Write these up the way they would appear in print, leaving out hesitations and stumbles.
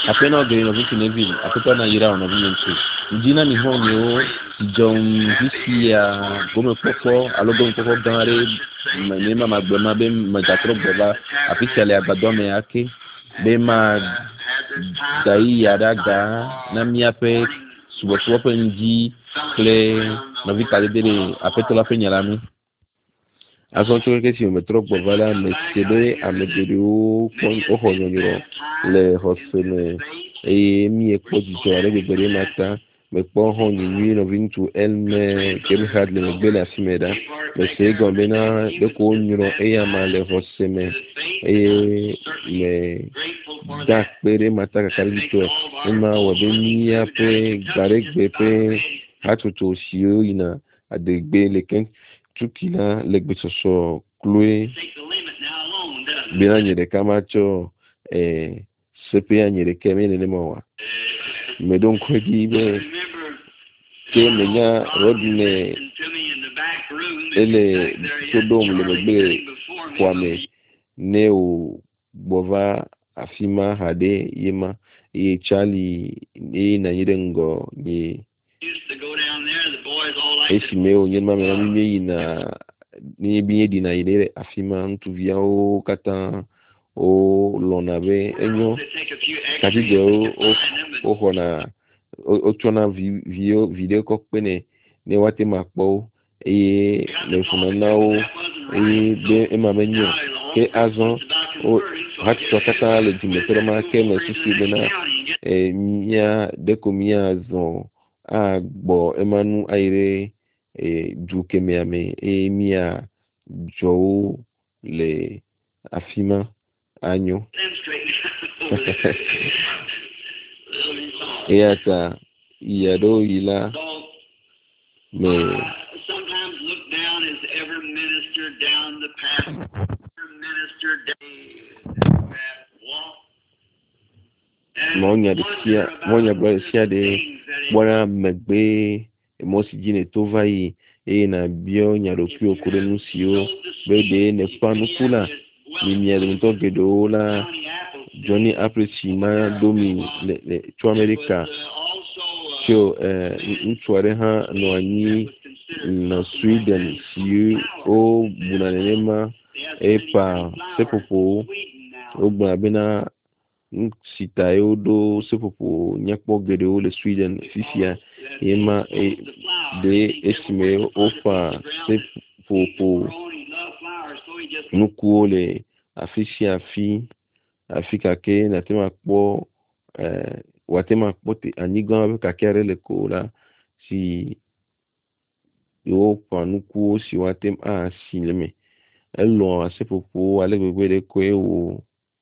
apena gere no vitu neville apepa na ira no vitu ndina ni honyo john visia gome popo alo gome popo gare nema magbema be magatro boba apisiale agbadome yake be ma dai yadaga na miape subo nji kle no vitale dele apetola penyalami aso choke si metro bovala mesebe amedero kon ohonyoro le hosene mi ekpoji jore bebere mata me kpo honyi nwi no vintu elme kem hadle me gbele asimeda me se gombe na de ko nyuro ya male hoseme me da pere mata ka kalito ma wabe mi ya pe garegbe pe hatuto siyo ina adegbe leken tukila legbe soso klue bina nyere kamacho sepe anyere kemene ne mawa me don kwedi be ke menya rodne ele sodom le megbe kwame ne o bova afima hade yema e chali e na yirengo ni esi me o nyema me na mi na ni biye di na ile afima ntuvia o kata o lonabe enyo kati de o hona o tona video kokpene ne wate makpo le funana o be emamenyo ke azon o hati kata le dimetro ma ke me sisi bena mia de komia azon agbo emanu aire du kemiame mia jo le afima anyo yata yado ila me sometimes look down as every minister down the path minister monya bro sia de bora megbe emosi jine tovai na bio nyaropi okure nusio bede ne panu kula ni miado to gedola Johnny Apreci domi le to America cho ntuare ha no anyi na Sweden si o bunanema pa sepopo o gbabena sitayo do sepopo nyakpo gedo le Sweden fifia yema de esime ofa sepopo nuku le afisia afika ke na tema kpo watema kpote anigan ka kere le kola si yo panuku si watem sileme elo sepopo ale bebe de ko ewo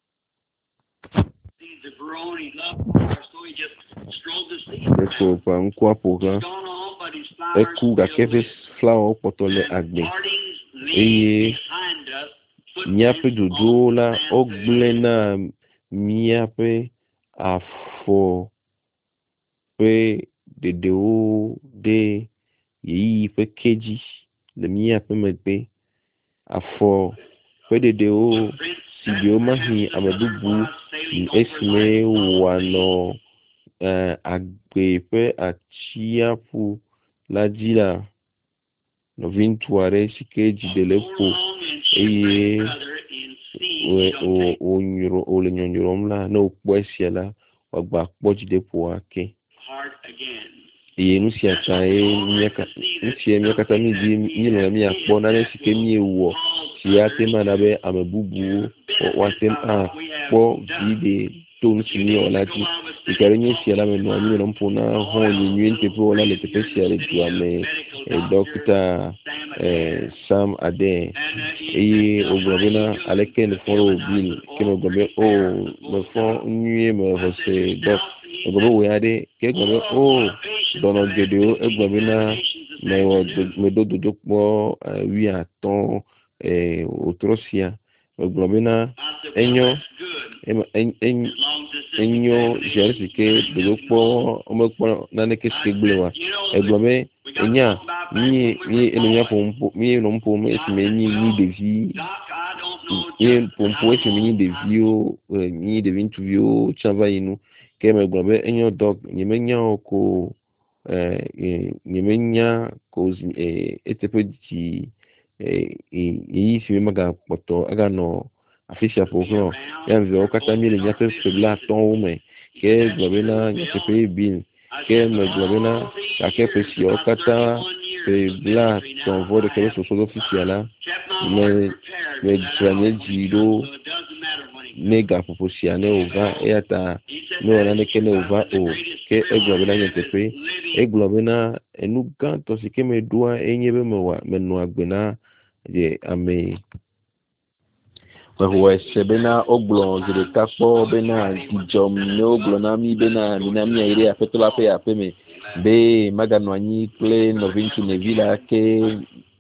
eko pa nku apoga eku ga keves flower potole agbe miape dodola oglena miape afo pe dedeo de yi pe keji le miape megbe afo pe dedeo sidio mahi amedubu esme wano agbe pe achiapu lajila no vintuare sikeji delepo o nyuro o le nyuro mla no poesiela wagba pojide po ake nusi atae miaka tami di nyilo mi akpo na ne sike mi ewo si ate manabe amebubu watem akpo vide ton sini olaji ikare nye si ala menu ami no mpona ho nyi ntepe wala le tepe si ale duame doctor Sam Ade ogbona aleke ne foro bil kino gobe me fon nyi me hose doc gobe we ade ke gobe dono gedeo egbona me do po wi aton otrosia ogbona enyo jersike de po omekpo na ne keske gbewa egbome enya mi enya pompo mi no mpo me esime ni devi pompo esime ni devio ni devi interview chava inu ke me glo be enyo dog nyemenya ko nyemenya ko etepedi yi si maga poto aga no afisha pokro ya nzo kata mi le nyape febla ton me ke glo be na nyape bin ke me glo be na ka ke pesi o kata febla ton vode ke so so officiala me granye jido mega proposiane ova eta no na ne kene ova o ke eglo na nyetepe eglo na enu ganto si ke me dua enyebe me no agbena je ame wa sebena oglo zire kapo bena dijom ne oglo na mi bena minami ire afetola pe apeme be magano anyi ple no vinci ne villa ke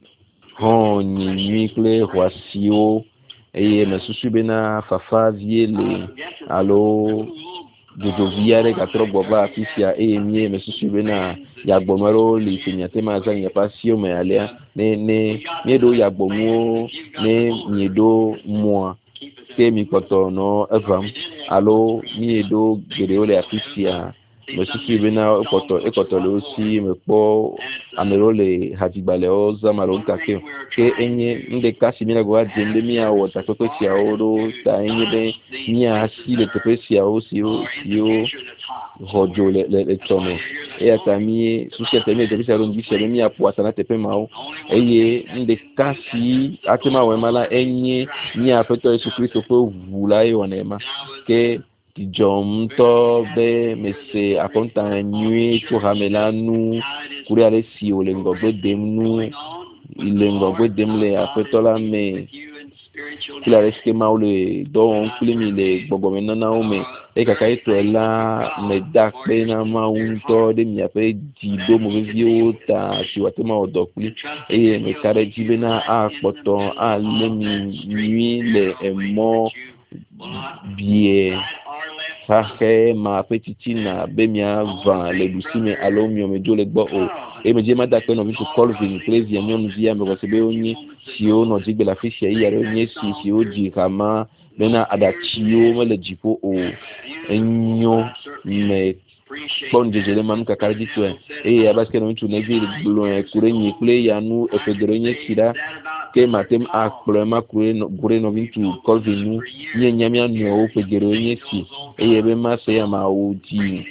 hon ni ple wasio eye me susu bena fafa viele alo jojo viare katro boba afisia mie me susu bena yagbonwaro li finyate mazanya pasio me alea ne do yagbomu ne miedo moi ke mi koto no evam alo miedo gereole afisia me susu bena ekoto le osi me po amerole hajibale o zamalo nkake ke enye nde kasi mina go adende mi awo ta koko si awo ta enye be mi asi le tepe si awo si o hojo le tono e ata mi susu ata mi tepe si awo ngi se mi apo atana tepe mao eye nde kasi atema we mala enye mi afeto Yesu Kristo ko vula e onema ke dijom to be mese akonta nui to hamelanu kuri ale si o le ngogbe demnu ile ngogbe demle afetola me kila reske maule do kuli mi le gbogbo me nana o me e kaka ito ela me dakpe na maunto de mi ape jido mo vio ta siwate ma odokuli e me kare jibe na a poto a le mi le emo bie sahe ma petiti na bemia van le lusime alomio me jole gbo o e me je ma dakpe no visu Colvin crazy emion via me kosebe onyi si o no jigbe la fisia yare onye si o ji kama bena adachio me le jipo o enyo me bon jejele man ka kardi to e abaske no tu nevi lo kure nyi kule ya nu e federo nye sida ke matem a problema kure no vintu Colvin nu nye nyamia no o federo nye si e ebe ma se ya ma o ti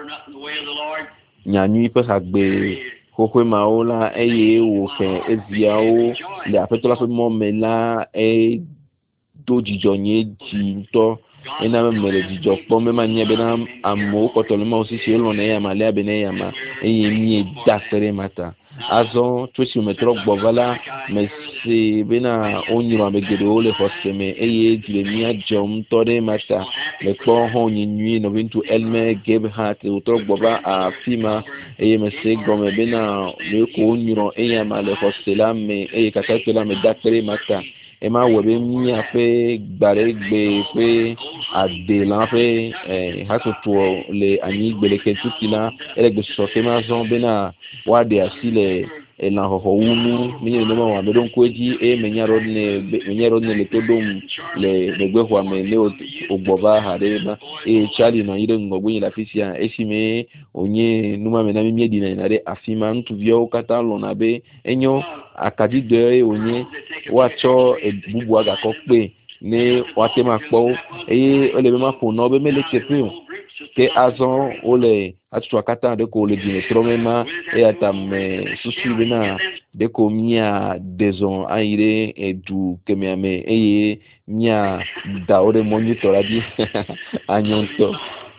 nyanyi pe sagbe kokwe maola eye wo fe eziao le apetola pe mo mela e dojijo nye ji to ena mere jijo po me ma nye bena amo kotole ma osisi elo na ya ma le abene ya ma eye mi dakere mata azo twisi metro gbovala mesi bena onyiro amegede ole hoseme eye jile mi jom tore mata le po honyi nyi no bintu elme gebhat utro gboba afima eye mesi gome bena le ko onyiro eye ma le hosela me eye kakatela me dakere mata ema webe mi ape gbaregbe pe ade la pe hatoto le anyi gbeleke tutila elegbe soke ma zon bena wade asile la hoho unu minye no ma be don kweji menyaro ne le todom le begbe hwa me le ogboba hareba chali no yire ngogbu la fisia esime onye numa me na mi edi na re afima ntuvio kata lo na be enyo akadi de onye wacho bubu aga ko pe ni wate ma po ole be ma po no be mele tepe ke azon ole atu akata de ko le dine tromema atam susu bena de ko mia dezon aire edu kemiame mia da ore monitora di anyonto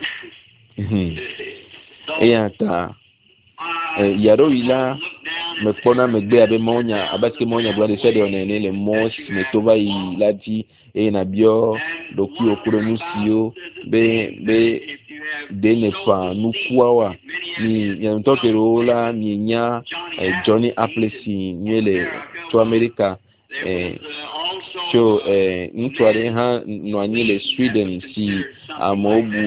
ata yaro ila me pona me gbe abe monya abaske monya bla de sede onene le mos me tova i lati na bio doku okuro musio be de ne fa nukuawa ni yantokero la ni nya Johnny Applesi nyele to America ntware ha no anyele Sweden si amobu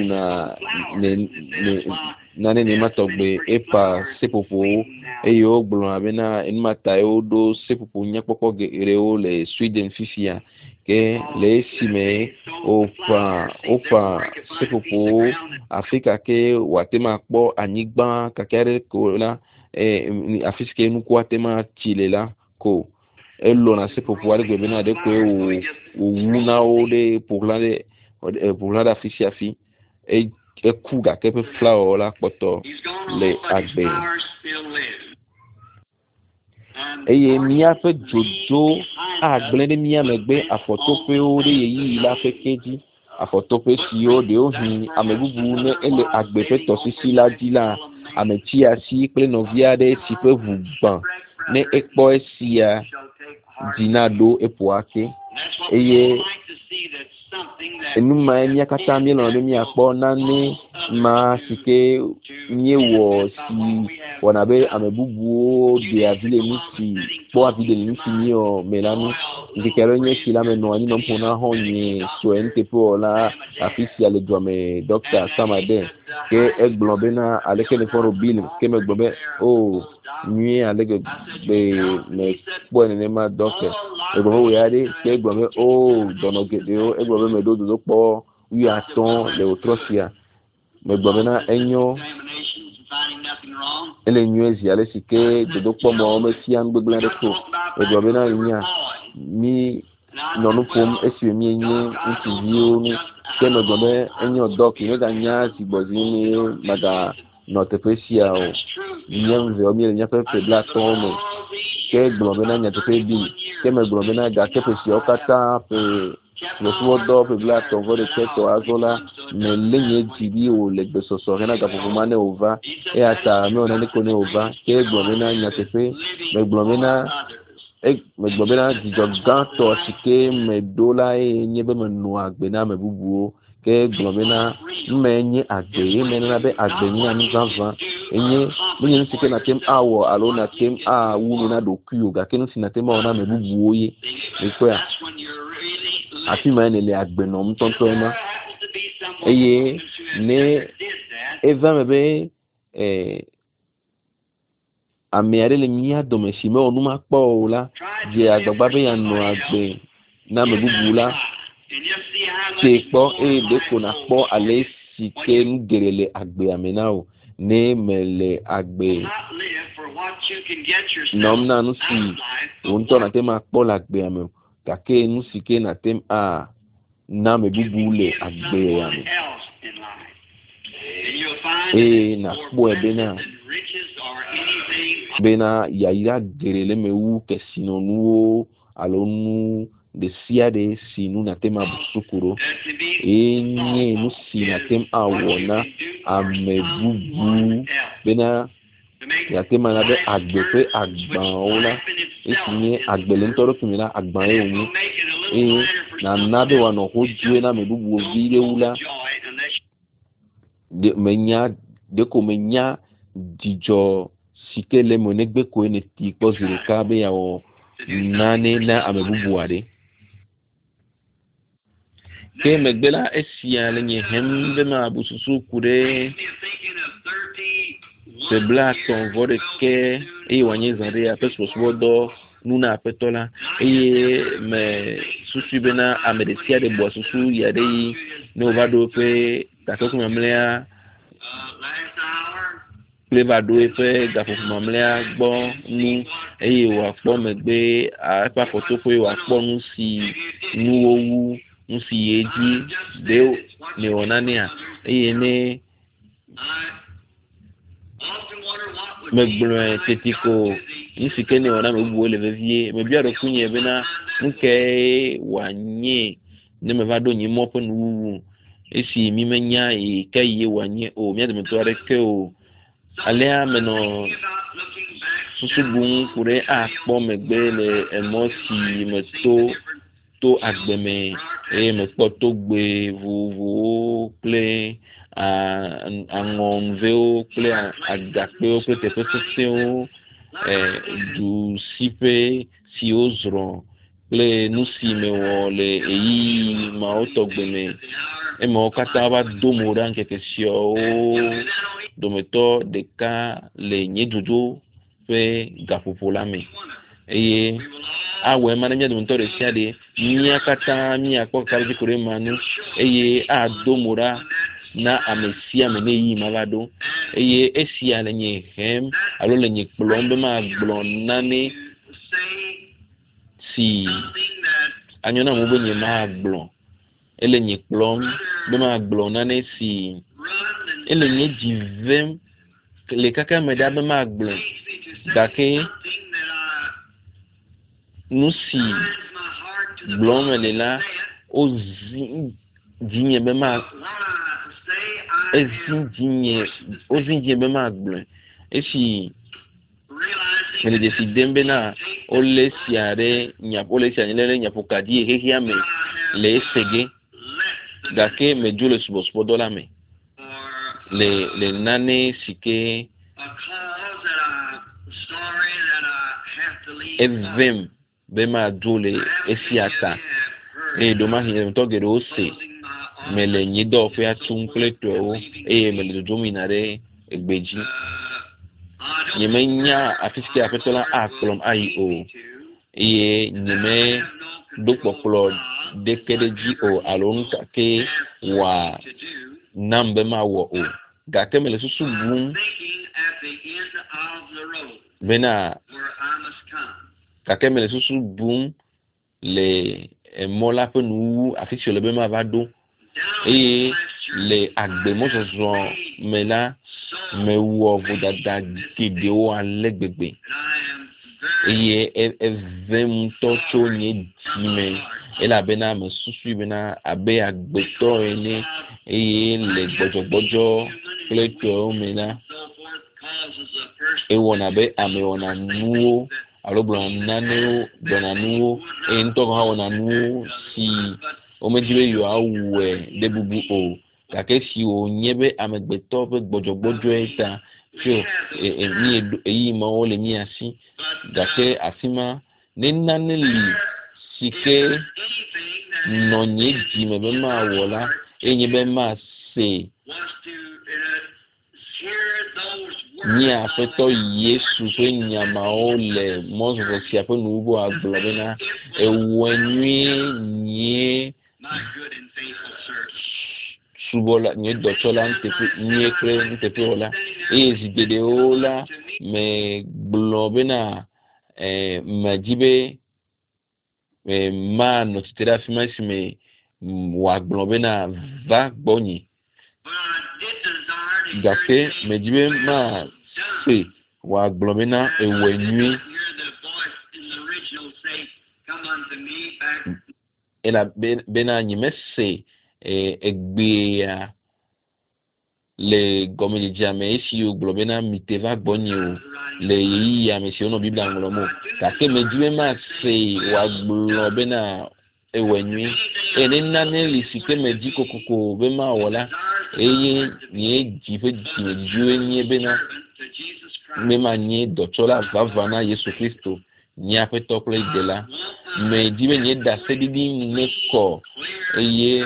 na ne matogbe epa sepopo eyo gbolo abena enmata odo sepopo nyakpoko gere o le Sweden fifia ke le sime opa sepopo Afrika ke watema kpo anyigba kakere ko la afiske nu ko atema chile la ko elo na sepopo ale gbe na de ko o wuna o de pour la d'Afrique fi e kuga ke pe flower la poto le agbe eye mia fe jojo agble de mia megbe afotope o de yi la fe keji afotope si o de o hin amebubu ne ele agbe fe to sisi la di la amechi asi pe novia de si pe vugban ne ekpo esia dinado epoake eye enuma mia kata mi lo de mia kpo nani ma sike nye wo si wonabe amebubu de avile ni si po avile ni si ni o melanu ndikero nye si la meno ani no pona ho nye so ente po la afisi ale do me doctor samade ke eglobe na aleke ne foro bill ke me gbobe o nye aleke be me po ne ma doctor egbobe wo yade ke egbobe o dono gede o egbobe me do po wi aton le otrosia me gbobe na enyo ele nyezi ale sike dodo kpo mo me si an gbegble de ko egbobe na nya mi nonu pom esi mi enye interview ni ke me gbobe enyo doc ni ga nya si bozi ni maga notepesia o nyanze o mi nya pepe bla tono ke gbobe na nya tepe bi ke me gbobe na ga ke pesi o kata pe lo suo do pe bla to vore cheto azola me lenye jibi o le besoso rena ga fufumane ova e ata me ona ni kone ova ke gbobe na nya tepe me gbobe na dijo ganto sike me dola e nyebe me no agbe na me bubuo ke gbobe na me nye agbe e me na be agbe ni anu zanvan enye munye sike na tem awo alo na tem a wu na do kuyo ga kenu sinatema ona me bubuo ye e ko ya ati ma ne le agbe no mtonto ema eye ne eva mebe amiare le mia domesi me onuma kpo la je agbagba be ya no agbe na me bubula te kpo de ko na kpo ale si ke ngerele agbe amenao ne mele agbe nomna nu si unto na tema kpo la agbe ame kake nu si ke na tem a na me bubule agbe ame na kpo ebe na bena yaira gerele mewu kesino nuo alonu de sia de sinu na tema busukuro enye nu si na tem awona amebubu bena ya tema na be agbepe agban ola esinye agbele ntoro kimila agban ewu na nabe wa no hojue na mebubu vile ula de menya de ko menya dijo sike le mo negbe ko ene ti po zire ka be ya o nane na amebubu ade ke megbela esia le nye hembe ma bususu kure se bla ton vode ke e wanye zare ya peso swodo nuna apetola e me susu bena amedesia de bo susu ya de no vado pe takoku memlea pleva do efe gafofu mamlea gbo nu eye wa kpo megbe a pa foto ko wa kpo nu si nu owu nu si eji de ne onania eye ne megble tetiko nisike ne ona mebu le vevie me bia do kunye bena nke wanye ne me va do nyi mopo nu esi mi menya e kai wanye o mi adme to are ke o alea meno susubun kure a kpo megbe le emosi me to agbeme e me kpo to gbe vuvu ple angonveo ple agapeo ple tepeseo du sipe si ozro ple nusi me wo le eyi ma otogbeme e mo kata ba domo ran keke sio dometo de ka le nyejojo pe gapopolame eye awe mana nya dum tore siade nya kata mi akọ karji kure manu eye adomura na amesia me ne yi mavado eye esia le nye hem alo le nye plombe ma glon nane si anyona mo benye ma glon ele nye plom be ma glon nane si ele nye divem le kaka me da be ma glon dake nous si blom ele la ozi dinye be ma ozinje be ma glon efi me decide bena ole siare nya ole siare nya pokadi hehia me le sege dake me jule subospo dola me le nane sike evem bema jule esiata e doma hin to gero se me le nyido fe atuncle to e me le dominare egbeji yemenya afiske apetola aklom aio e nyeme dokpoklo dekedeji o alon ke wa nambe ma wo o gake me le susu bum bena gake me le susu bum le mola pe nu afiske le be ma vado e le agbemozozo me la me wo vodada kede o alegbegbe eye evem to cho ni dime ela bena me susu bena abe agbeto ene eye le gbojogbojo pleto me la e wona be ame wona nuo alo blon nanu donanu e nto ha wona nuo si o mejibe yo awe de bubu o kake si o nyebe amegbeto be gbojogbojo eta tio mi eyi ma o le mi asi gake asima ne naneli sike no nyeji me be ma wola enyebe ma se ni afeto Yesu pe nyama o le mozo si ape nubo aglobena ewenwi nye subola nye dotola nye kre ntepe ola ezigede ola me globena majibe ma notitera fimasi me wa globena va gbonyi gake mejibe ma se wa globena ewenwi ela bena nyimese egbea le gomeli jame isi o globena miteva gbonyo le yi ya mesi ono bibla ngolomo kake mejibe ma se wa globena ewenwi ene nane lisike meji kokoko be ma wola eye nye jife jiwe nye bena mema nye dotola vavana Yesu Kristo nye apetokle dela me jibe nye da sedidi neko eye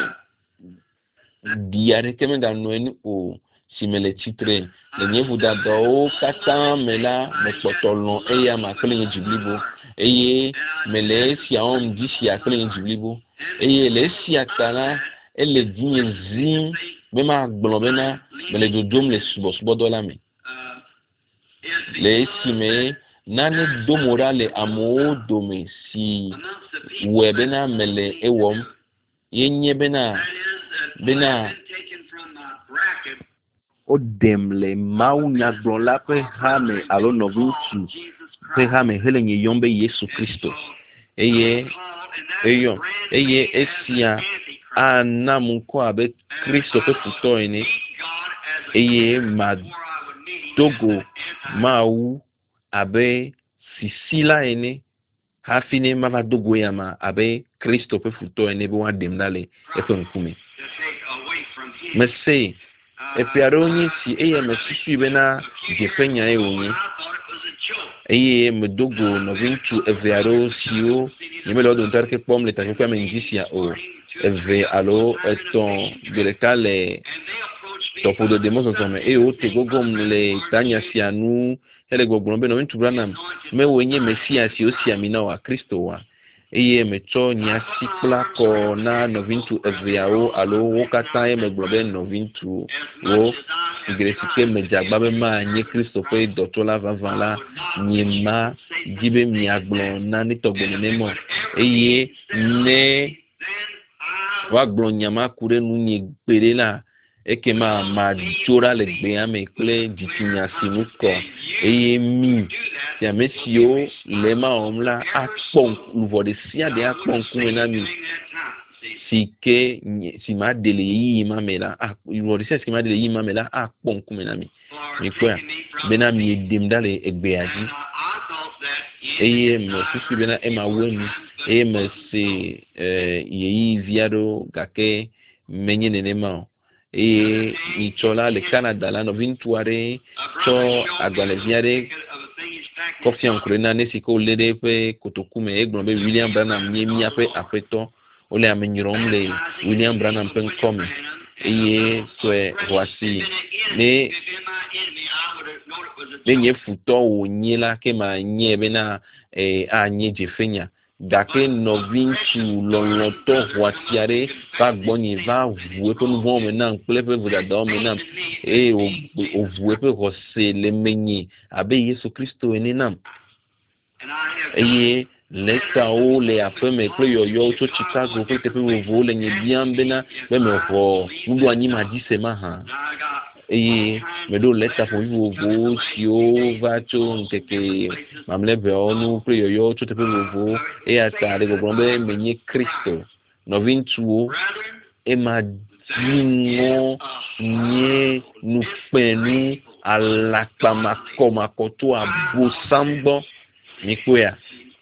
diare keme da noeni o simele titre le nye vuda do kata mela me potolon eya ma kele nye jiblibo eye mele si aom di si akele nye jiblibo eye le si akala ele dinye zin mema globena mele dodom le subosbo dola me le si me nane domora le amo dome si webena mele ewom yenye bena odem le mau nyagbon la pe hame alo novutu pe hame hele nye yombe Yesu Kristo eye esia anamunko abe Kristo pe futo ene eye ma dogo mau abe sisila ene hafine mava dogo yama abe Kristo pe futo ene be wadem dale efe nkume mese epiaronyi si eye mesusu bena jefenya eonyi eye medogo novintu eviaro sio nimelo do ntarke pom le takepa menjisia o eve alo eton belekale topo de demos nsome e o tegogom le tanya sianu ele gbogbo be no Vintu Branham me wonye Mesia si osiamina wa Kristo wa eye mecho nya sikla ko na no Vintu eviao alo wokata e meglobe no Vintu wo igresike mejagba be ma nye Kristo pe dotola vavala nyima gibe miagblon na ni togbonemo eye ne wa glon nyama kure nu nyi gbere la eke ma jora le gbe ame kle ditinya sinuko eye mi ti amesio le ma omla akpon luvo de sia de akpon kumena mi sike si ma dele yi ma mela luvo de sia si ma dele yi ma mela akpon kumena mi kwa bena mi edim dale egbe aji eye me sisi bena e ma wenu eye me se yeyi viado gake menye nene ma e ichola le Canada la no Vintuare cho agbale viare kofi ankrena ne siko lede pe kotokume egbon be William Branham nyemi ape afeto ole amenyrom le William Branham pen komi eye so voici ne nye futo o nyela ke ma nye bena a nye jefenya gake no Vintu loloto voitiare va gbonye va vouer pe nous vont maintenant plepe vodador maintenant et o vouer pe rose le menye abe Yesu Kristo enenam eye leta o le afeme pe yo to Chicago pe te pe vo le nye bien bena be me vo ndo anyi ma di sema ha eye me do leta fo vo si o va cho nkeke mamle be onu pe yo to te pe vo e ata de gombe menye Kristo no Vintu e ma dingo nye nu penu alakpa makoto abosambo nikoya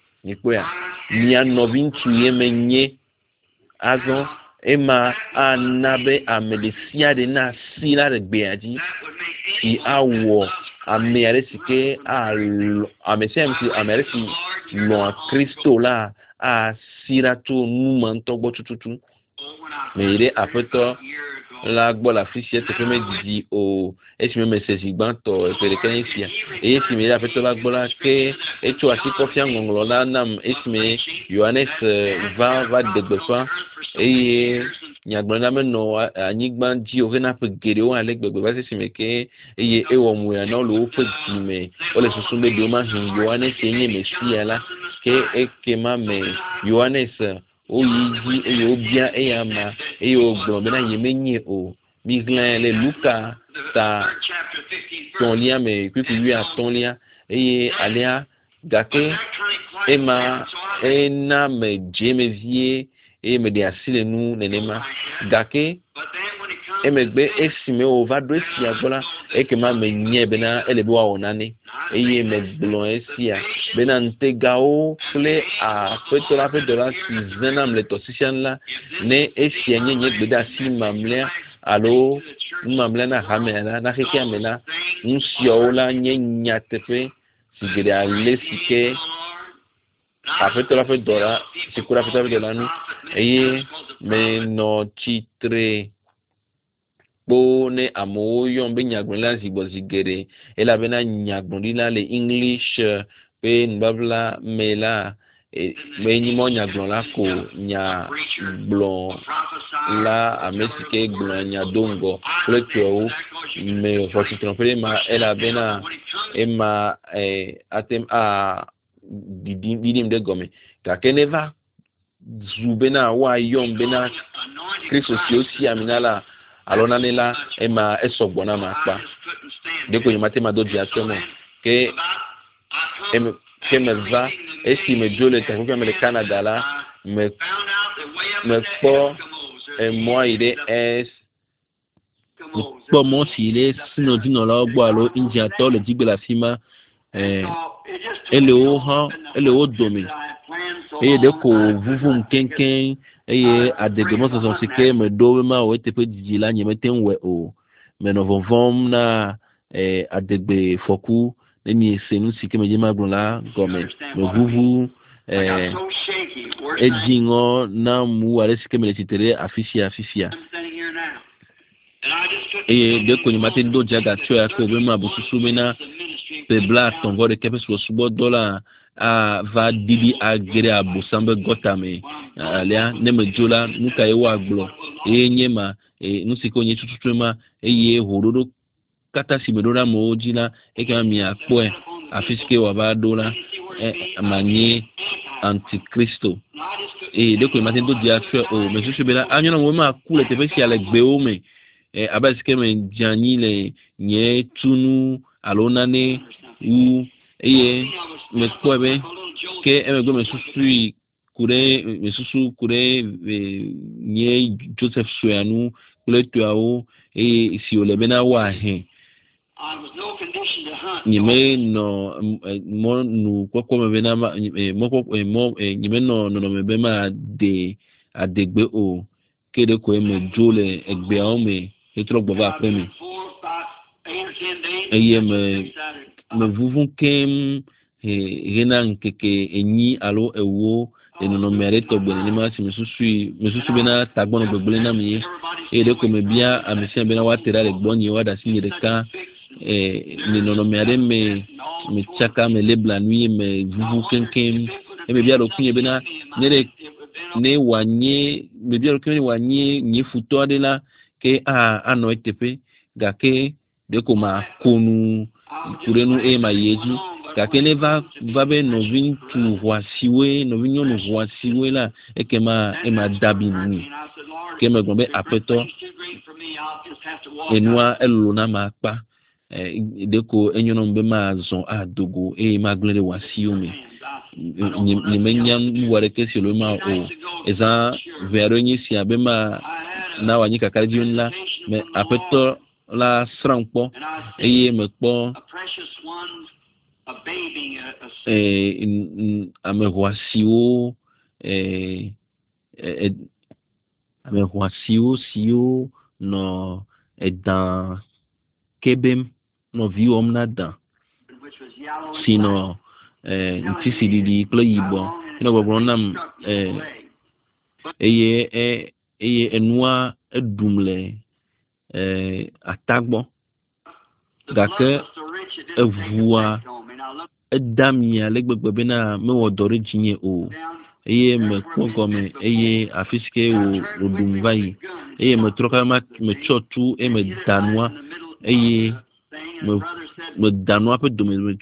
nia no Vintu ye menye azon ema anabe amedesia de na sila de beaji i awo ameresike amesia msi ameresi no Kristo la a sirato numanto botututu mere afeto la gbo la fisie te me didi o esime message gbanto e pere kenisia e esime la afeto la gbo la ke eto asi kofia ngongolo la nam esime Yohanes va de gbefa eye nyagbona me no anyigban di o vena pe gere o ale gbegbe ba esime ke eye ewo mu ya no lo pe dime o le susu me de o ma hin Yohanes enye mesia la ke ekema me Yohanes o yiji e o bia e ama e o gbon be na yemenye o biglan le Luka ta tonlia me kwiku wi atonlia eye alia gake ema ena me jemevie e me de asile nu nenema gake emegbe esime o va do esi agbola ekema me nye bena elebe wa onane eye me blon esia bena ntegao kle a fetola fedola sizenam le tosisian la ne esi nye gbeda si mamle alo mamle na hamela na hekia mena nsio la nye nyatepe sigede alesike afetola fedola sikura fetola fedola nu eye me no chitre ne amoyon be nyagbon la zigere ela bena nyagbon la le English pe nbabla mela me ni mo nyagbon la ko nya blon la amesike blon nya dongo pleto me foti tromper ma ela bena ema atem a didim de gome ka keneva zubena wa yom bena Kristo si osi aminala alona nela ema esogbona makpa deko yimate ma do diatomo ke me va esi me jole ta ko me Canada la me po moi il est po mo si il est sino dino la ogbo alo india to le digbe la fima ele o domi eye deko vuvum kenken eye adegemo so sike me do ma o te pe didi la nyemeten we o me no vom na adegbe foku ni senu sike me jema gbon la gome me vuvu ejingo na mu ale sike me le titere afisia eye deko nyemate do jaga twa ko be ma bususu me na pebla tongo de kepes wo subo dola a va didi agre abosambe gotame alia neme jola nuka ewa glo enyema nusiko nye tututuma eye horodo kata simedora mojila ekema mi akpoe afiske wabadola manye anticristo deko imatin do dia tue o mesusu bela anyona mo ma kule te fesi ale gbe o me abaske me jani le nye tunu alonane u me kwebe ke emego mesusu kure nye Joseph Suanu kule tuao si ole bena wa he nyime no mo nu kwakwa mebena nyime no mebema de adegbe o kede ko me jole egbe o me etro gbova apre mi me vuvun kem hena nkeke enyi alo ewo enono mere to gbe ni ma si mesusu bena tagbono gbegbele na mi de ko me bia amisia bena wa tera le gbonyi wa da sinye de ka ni nono mere me chaka me lebla nuit me vuvu kenkem me bia lo kunye bena ne wanye me bia lo kunye wanye ni futo de la ke ano etepe ga ke de ko ma konu kurenu ma yeju ga ke ne va be no vintu wasiwe no vinyo no wasiwe la ekema ma dabi ni ke me gombe apeto enua elona ma pa deko enyono mbe ma zon adogo ma glere wasiume ni menyan ware kesi lo ma o eza veronyi si abema na wanyika kardion la me apeto la srampo me po ame wasiu ame wasiu sio no dans kebem no viu omnada sino ntisi didi klo yibo ino gbogbo nam eye enua edumle atagbo gake evua edamia legbegbe bena me wodore jinye o me kongome afiske o odumvai me troka me chotu me danwa me danwa pe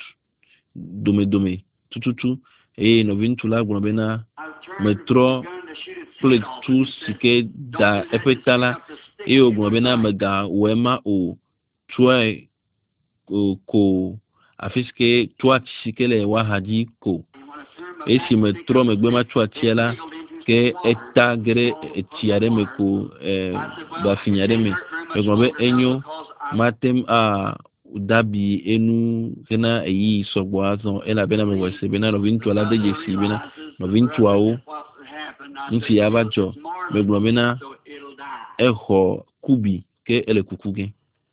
dome tututu no vintula gbo bena me tro ple tu sike da epetala o gbo bena me ga wema o tue ko afiske toi sikele wa haji ko si me tro me gbe ma twa tiela ke etagre etiare me ko ba finyare me gbe enyo matem dabi enu kena eyi sogbo azon ela bena me wese bena no vintu ala de jesi bena no vintu awo nfi abajo me gbe bena eho kubi ke ele kukuge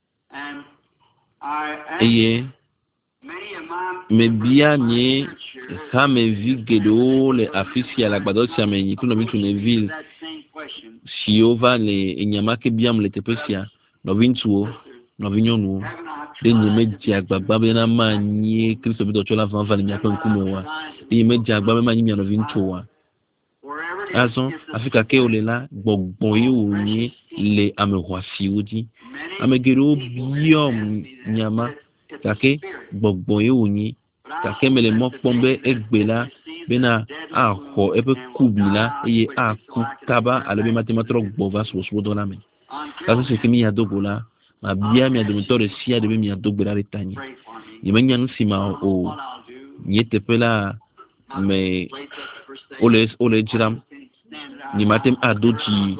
me bia nye ha me vigedo le afisi ala gbado tia me nyi kuno bitu ne ville si ova le enyama ke biam le tepesia no vintu no vinyonu de nye meji agbagba bena ma nye Kristo bido chola van van nya kan kumewa de meji agbagba ma nyi no vintu wa azon afika ke olela gbogbon yi o nye le amehwasi odi amegero biom nyama kake gbogbo ewunyi kake mele mo pombe egbela bena aho ebe kubila akutaba alebe matematro gbova so do la me kaso se kimi ya dogola ma bia mi adomitore sia de mi adogbera retani yimenya nsima o nyetepela me ole jiram ni matem adoji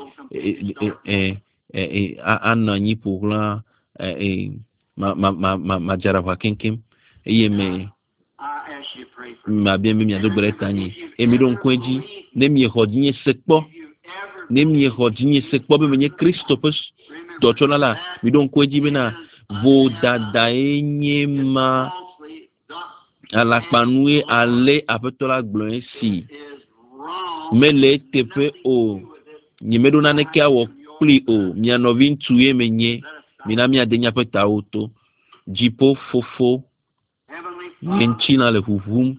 anna nyi pour la ma jara wa kenkem me ma bien mi adogbera retani mi don kwenji ne mi hodinye sekpo be menye Kristo pes dochola la mi don kwenji bena vo dada enyema ala panue ale apetola glon si mele tepe o nyimedo na ne kawo pli o mi anovin tuye menye mina mi adenya peta auto jipo fofo Yenchina le huvum.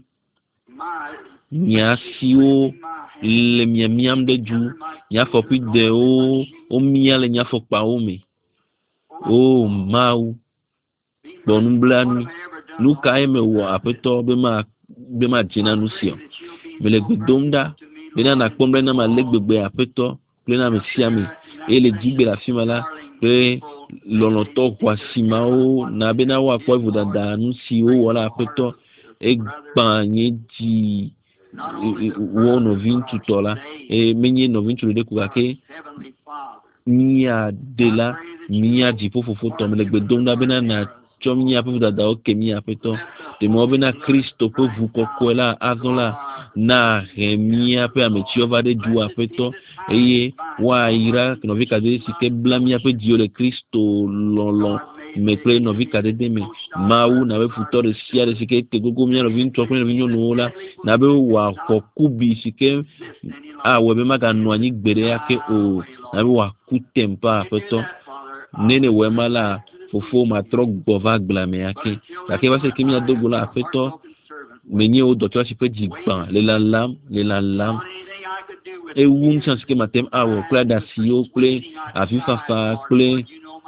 Nyasio le miam de ju. Nyafo pide o mia le nyafo pa ome. Oh mau. Bonumblani. Luka eme wo apeto bema jina nusio. Mele gbedomda. Bena na kombre na ma legbegbe apeto. Plena me siami. Ele jigbe la fimala. Pe lonoto kwa simao. Na bena wa kwa vodada nusio wala apeto. Egbanye ji wo novintu tola. Menye novintu de kukake. Mia dela. Mia jipo fofo mele gbedomda bena na chomia pe vodada oke mia apeto. De mo bena Kristo pe vu kokoela azola. Na remia pe amechiova de ju apeto. Eye wa ira novi kade sike blamia pe dio le Kristo lolo me pre novi kade de me mau na be futo de sia de sike te gogo mia novi ntwa pre novi nyola na be wa kokubi sike we be maga no anyi gbere yake o na be wa kutempa apeto nene we mala fofo ma trok bova glame yake yake ba se kimia dogola apeto menye o docteur si pe di ban le lam e wun chance que matem awo kula da sio kule afifafa kule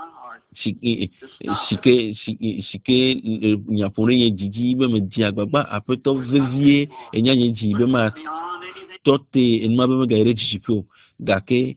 sike nyapone ye jiji be me di agbagba apeto vevie enya ye ji be ma tote en ma be me gaire jipio gake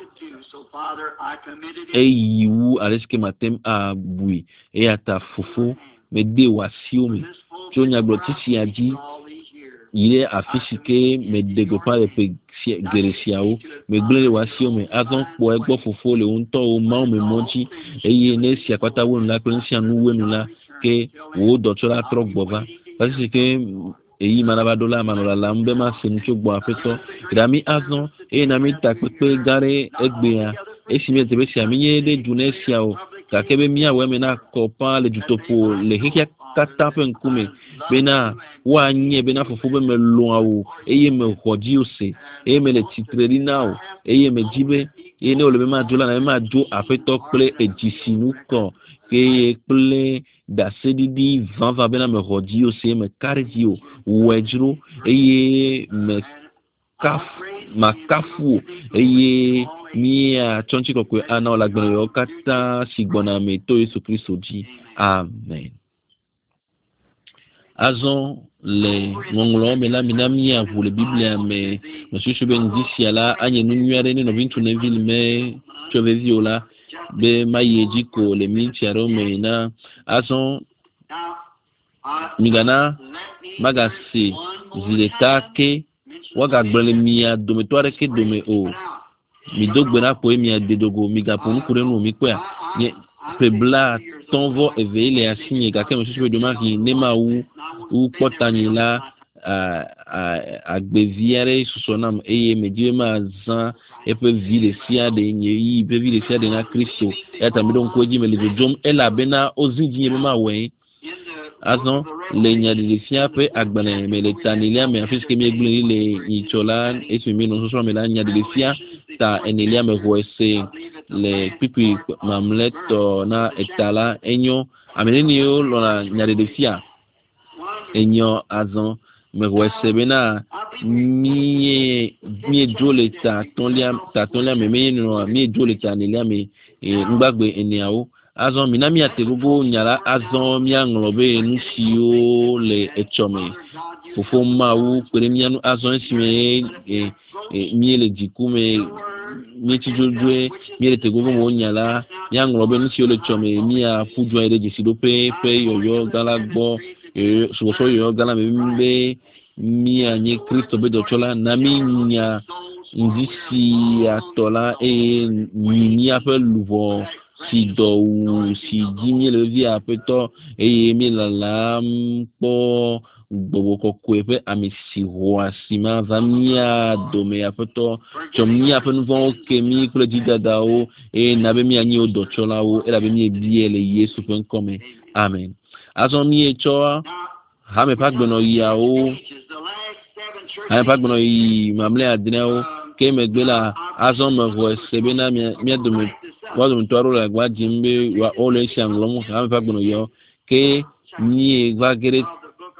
e yiwu aleske matem abui e ata fofo me de wasio me chonya glotisi aji ile afisike me degopa le pe geresiao me glele wasio me azon po egbo fofo le unto o ma me monchi eye ne si akwata wonu la pe nsi anu wenu la ke wo doctora trok bova parce que eyi manaba dola manola la mbe ma se ncho gbo afeto dami azon e na mi ta pepe gare egbe ya esime tebe si aminye de junesia o ka kebe mia we me na kopa le jutopo le hekia kata pe nkume bena wa nye bena fofo be me lo awo eye me hoji ose eye me le titreri now eye me jibe eye ne ole be ma dola na me ma do afeto ple ejisinu ko ke ple da sedidi vanva bena me hoji ose me kardio wejro eye me makafu eye mia chonchi kokwe ana ola gbere yo kata sigbona me to Yesu Kristo ji amen. Azon le ngonglo me la minami a vous le Bible me monsieur Cheben disi ala anye nunyare ne no vintu ne ville me chove viola be mayeji ko le mintiaro me na azon migana magasi ziletake waga gbele mia dometware ke dome o mi dogbena po mia dedogo mi ga ponu kurenu mi kwa ni pebla tonvo evele asinye ga ke monsieur Cheben maki nema ou potani la agbeviare susonam eye medie ma zan e pe vile sia de nyi pe vile sia de na Kristo eta mi don ko ji me le jom ela bena ozinji me ma we azon le nya de sia pe agbane me le tanilia me afiske mi egbule le icholan e se mi no so me la nya de sia ta enelia me voese le pipi mamleto na etala enyo ameneni yo lona nya de sia enyo azon me wesebena mi jole ta tonlia me no mi jole ta nelia me ngbagbe eniawo azon minami ategogo nyara azon mi anglobe nusio le echome fofo mawu peremianu azon sime mi le dikume mi tijojwe mi le tegogo mo nyala mi anglobe nusio le echome mi a fujwa ere jesido pe yoyo galagbo soso yo gala me mi anye Kristo be dochola na mi nya ndisi atola ni ape luvo si do si jimi le vi apeto mi la mpo gbogbo kokwe pe amisi hoa sima vamia dome apeto chomni ape nvo ke mi kule didada o na be mi anye o dochola o la be mi biele Yesu pen come amen. Azon mi echoa hame pagbono yao hame pagbono yi mamle adneo ke megbela azon me vo sebena mi adome wado ntoro la gwa jimbe wa ole shanglom hame pagbono yo ke mi gwa gere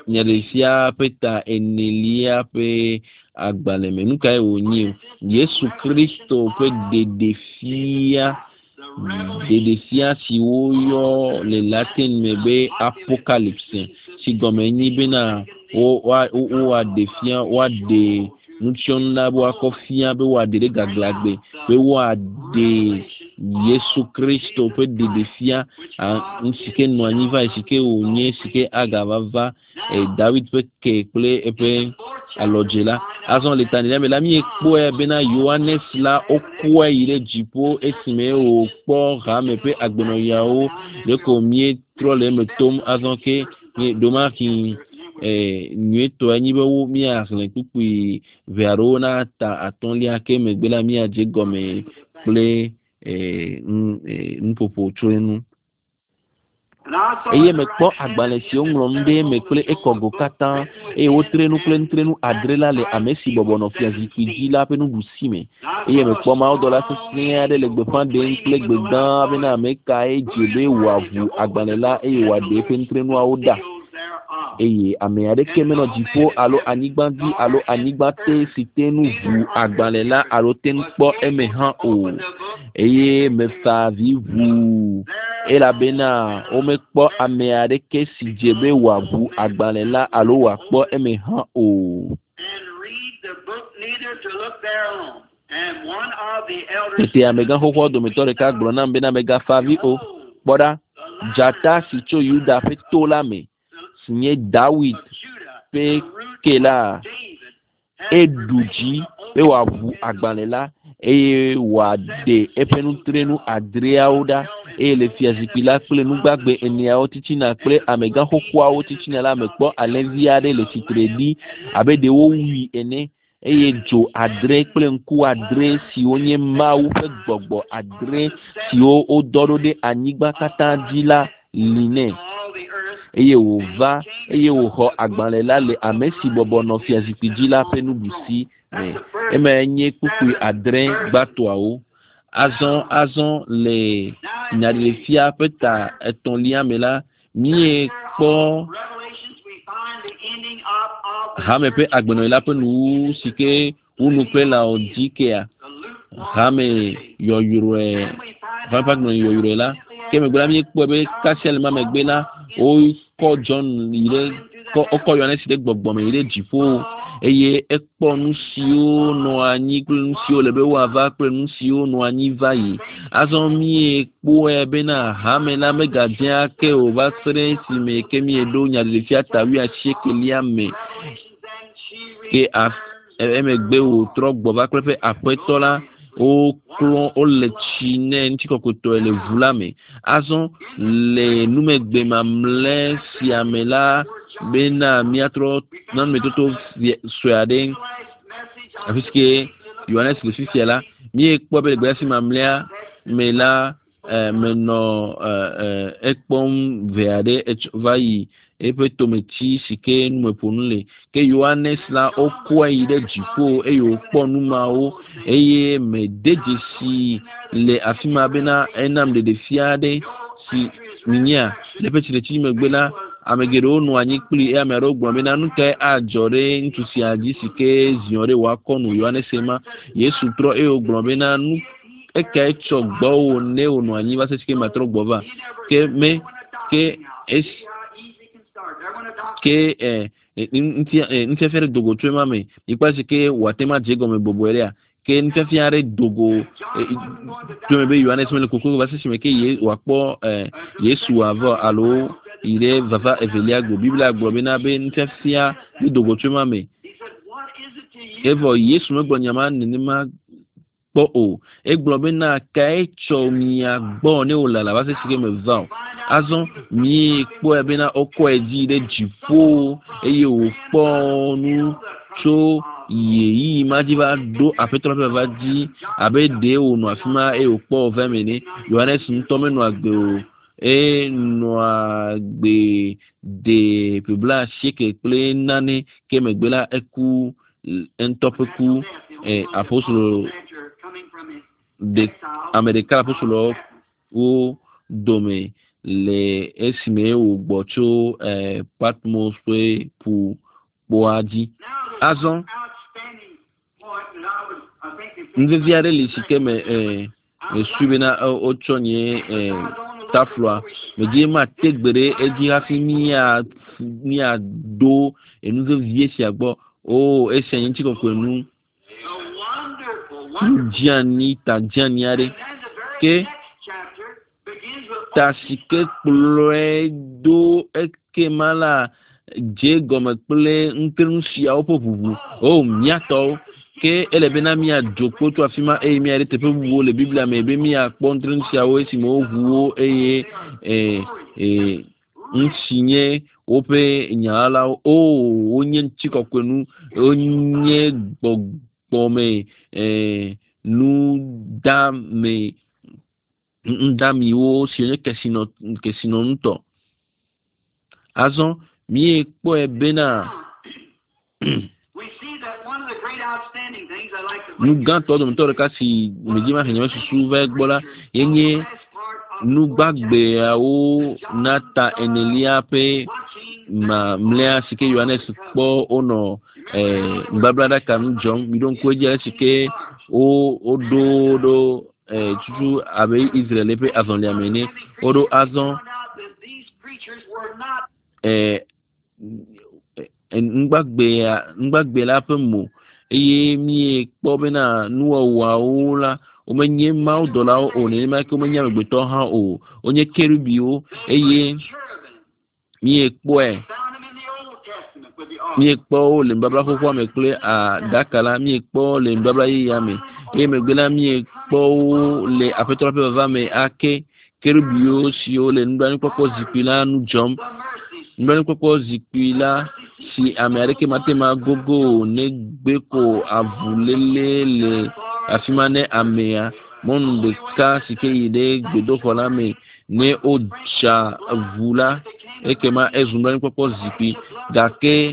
nyadesia peta enelia pe agbaleme nuka e onye Yesu Kristo pe dedefia si oyo le latin mebe apocalypse si gomenyi bena o defia wa de nution la bo akofia be wa de gaglagbe be wa de Yesu Kristo pe dedefia nsike no aniva sike onye sike agavava David pe ke ple epe alojela azon letani la mi ekpo bena Yohanes la okwo ire jipo esime o po rame pe agbono yao le komie trole metom azon ke doma ki nueto anyibe wo mi arlen kupi verona ta atonlia ke megbela mi aje gome ple npopo trenu eye mekpo agbale si onglonde mekple ekogo kata o trenu adrela le amesi bobono fiaziki dila penu busime eye mekpo ma odola sesnya de le gbefan de nkle gbedan bena meka jebe wavu agbale la wa de pentrenu aoda eye ameade kemeno jipo alo anigbandi alo anigbate sitenu vu agbale la alo tenpo emehan o eye mefa vivu ela bena o mekpo ameade ke si jebe wavu agbale la alo wakpo emehan o ete amega hokwo domitore ka glona mbena mega favi o boda jata si cho yuda pe tolame sinye David pe kela eduji pe wavu agbale la wa de epenu trenu adreaoda le fiazipila ple nugbagbe enia otichina ple amega hokwa otichina la mekpo alenviade le titredi abede wo wi ene jo adre ple nku adre si onye mawu fe gbogbo adre si o dodo de anigba kata dila line wo va wo ho agbale la le amesi bobo no fiazipiji la penu busi nye kuku adre gbatoao azon le nyadefia peta etonlia mela mie po hame pe agbeno la penu sike unu pe la odikea hame yoyure vampa no yoyure la keme gbela mie po be kasiel ma megbela o ko John ile ko oko Yohanes de gbogbo me ile jifo eye ekponu sio no anyi klun sio lebe wa va klun sio no anyi vai azon mi ekpo ebe na hamela mega dia ke o va sere si me ke mi edo nya le fiata wi a shekelia me ke a emegbe o trogbo va klepe apetola o klon o le chine nti kokoto ele vulame azon le numegbe mamle si amela bena miatro non metoto soade afiske Yohanes le fifia la mi ekpo be gbe si mamlea mela meno ekpom veade vai epe tometi sike nume ponule ke Yohanes la okwa ide jifo eyo ponu mao eye me dejesi le afima bena enam de fiade si minya le petit ti megbela amegero no anyi kpli amero gbon bena nuke ajore ntusi aji sike ziore wa konu Yohanes ma Yesu tro ogbon bena nu eke chogbo o ne onu anyi va sike matro gbova ke me ke es ke nti fere dogo twema me ipasi ke watema jego me boboerea ke nti fiare dogo tweme be Yohanes me kokoko va sike me ke wakpo Yesu avo alo ire vava evelia go biblia gbo be na be nti fia ni dogo twema me evo Yesu me gbonyama nima po o eglobe na kaicho mi agbo ne olala va sike me va azon mi po ebe na oko eji de jifo eye o po nu so yi majiva do afetro pe va di abede o no afima e o po vemene Yohanes ntome no agbe o no agbe de publia sheke ple nane ke megbela eku entopeku apostolo de America apostolo o dome le esime ugbocho Patmos pour boadi azon nzeziare le sikeme subena ochonye tafloa meje ma tegbere eji hafi ni a do enuzo viesi agbo o esenyin ti kokonu Gianni Tagianiare ke tasike ploedo ekemala je gome ple ntensia opopubu o miato ke elebena mia joko to afima mi arete pe wo le biblia me be mia pontrensia o esimo vuo nsinye ope nyala o onye nchiko kwenu onye gbome nu dame ndami o si kesino nto azon mi ekpo ebena nu gan todo mto ka si mejima henye susu ve gbola yenye nu gbagbe o nata enelia pe ma mlea sike Yohanes po ono mbablada kan jom mi don ko je sike o do tutu abe Israel pe avant les amener odo azon ngbagbe la pe mo eye mi ekpo bena nu wa o la o menye ma o dola o ne ma ko menye me gbeto ha o onye kerubi o eye mi ekpo mi ekpo le mbabla ko me kle a dakala mi ekpo le mbabla ya me e me gbela mi ekpo le apetro pe va me ake kerubi o si o le ndani poko zipila nu jom ndani poko zipila si Amerike matema gogo ne gbeko avulele le afimane amea mon de ka sike ide gbedo kola me ne oja vula ekema ezundani poko zipi dake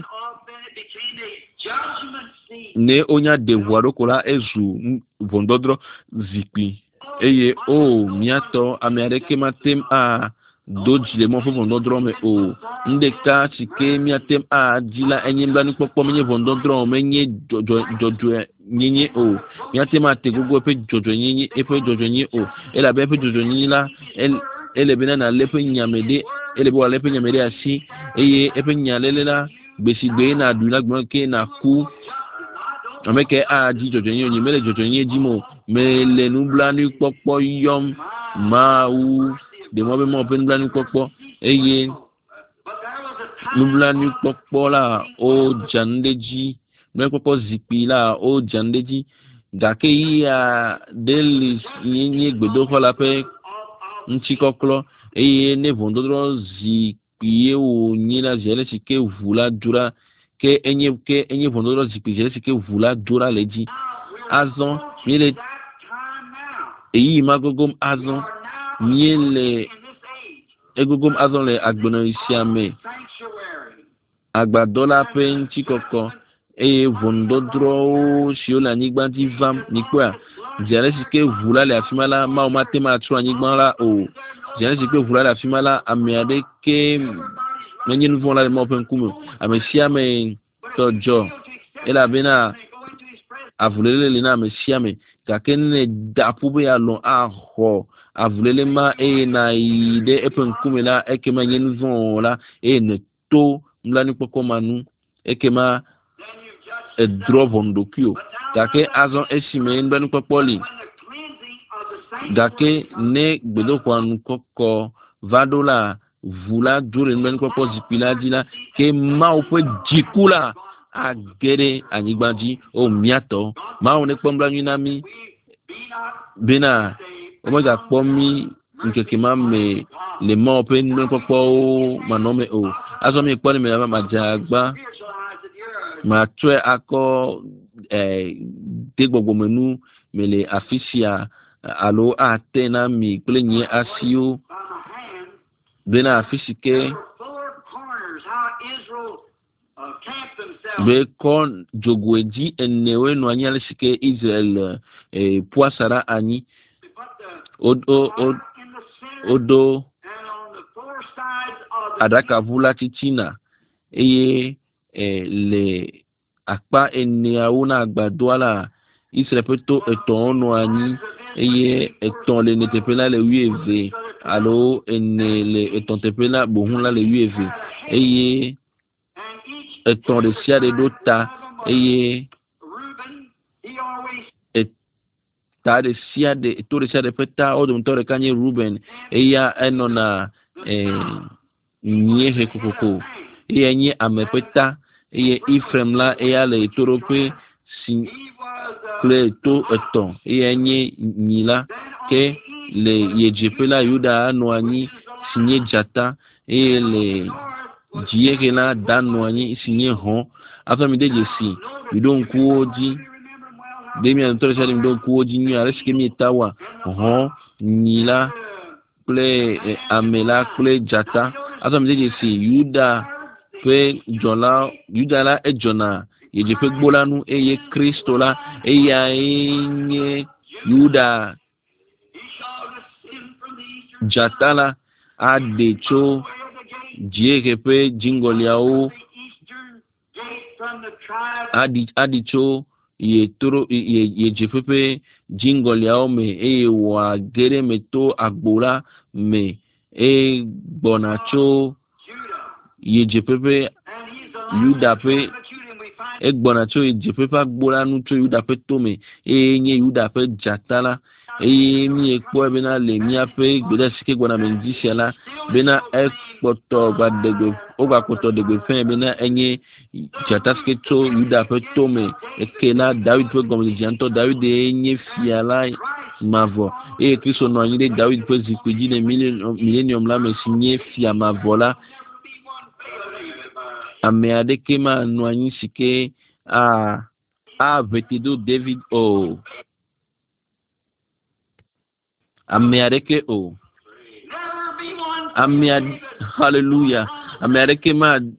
ne onya devoiro kola ezu vondodro zipi eye o miato Amerike matem a dojile mo fo vondodro me o ndeka sike miatem a dila enyimba ni popo menye vondodro menye jojo nyenye o miatem a tegogo pe jojo nyenye epe jojo nyenye o ela be pe jojo nyenye la ele bena na lepe nyamede ele bo lepe nyamede asi eye epe nyalele la besigbe na dula gbonke na ku ameke a di jojo nyenye mele jojo nyenye dimo mele nubla ni popo yom mau de mo be mo pe nubla ni popo eye nubla ni popo la o jandeji me popo zipi la o jandeji gake ya delis nyenye gbedo fola pe nchikoklo eye ne vondodro zipi o nyina jele sike vula dura ke enye vondodro zipi jele sike vula dura leji azon miele eyi magogom azon miele egogom azon le agbono isiame agbadola pe nchikoko eye vondodro shiola nigba divam nikwa jele sike vula le afimala ma o matema atu anigba la o jele sike vula le afimala ameade ke menye nou la le mo pen kumu amesiame tojo ela bena avulele le na amesiame kakene dapube ya lon aho avulele ma na ide epen kumu la ekema menye nou la ne to mlani poko manu ekema drovondokio kake azon esime ndani popoli dake ne gbedo kwanu koko vadola vula dure ndani popo zipila dila ke ma ope jikula agere anigbaji o miato ma one kpombla nyinami bena omoja kpomi nkeke ma me le ma ope ndani popo manome o azon mi kponi me ma majagba ma tue ako degbogbo menu mele afisia alo atena mi plenye asio bena afisike be kon jogweji enewe no anyale sike Israel poisara ani odo adaka vula titina eye le akpa eneawo na agbado ala Israel peto eton no ani eye eton le netepela le 8 alo ene le eton tepela bohun la le 8 eye eton de sia de dota eye ta de sia de to de sia de peta o de mtore kanye Ruben eya enona nye hekoko eye nye amepeta eye Ifrem la eya le torope si kle to eton eye nye nyila ke le yejepela Yuda no anyi sinye jata eye le jieke la dan no anyi sinye hon afami de jesi bidon kuoji demi antore sali bidon kuoji ni areske mi tawa hon nyila kle amela kle jata afami de jesi Yuda pe jola Yuda la ejona yejepe gbolanu eye Kristo la eya enye Yuda jatala adecho jieke pe jingoliao adicho yetoro yejepe pe jingoliao me eye wa gere meto agbola me e gbonacho yejepe pe Yuda pe egbonacho yejepe pa gbolanu to Yuda pe tome enye Yuda pe jatala eye mi ekpo bena le mi ape gbeda sike gbona mendisia la bena ekpoto gbadegbe o gba poto degbe fen bena enye jata sike to Yuda pe tome ekela David pe gomle janto David enye fiala mavo e Kristo no anyi de David pe zikweji ne millennium la me sinye fia mavola ame adeke ma no anyi sike a vetido David o Amerike o hallelujah Amerike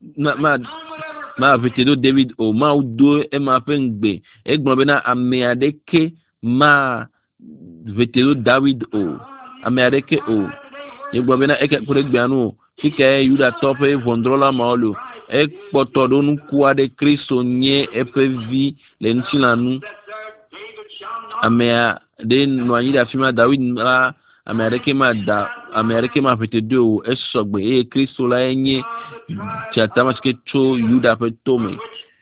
ma vetedo David o ma udo e ma pengbe egbon bena Amerike ma vetedo David o Amerike o egbon bena eke kuregbe anu kike Yuda tope vondrola maolo e poto nu kwa de Kristo nye epevi le ntilanu amea de noanyi da fima David la Amerike ma fete do esogbe e Kristo la enye chatama ske cho Yuda pe tome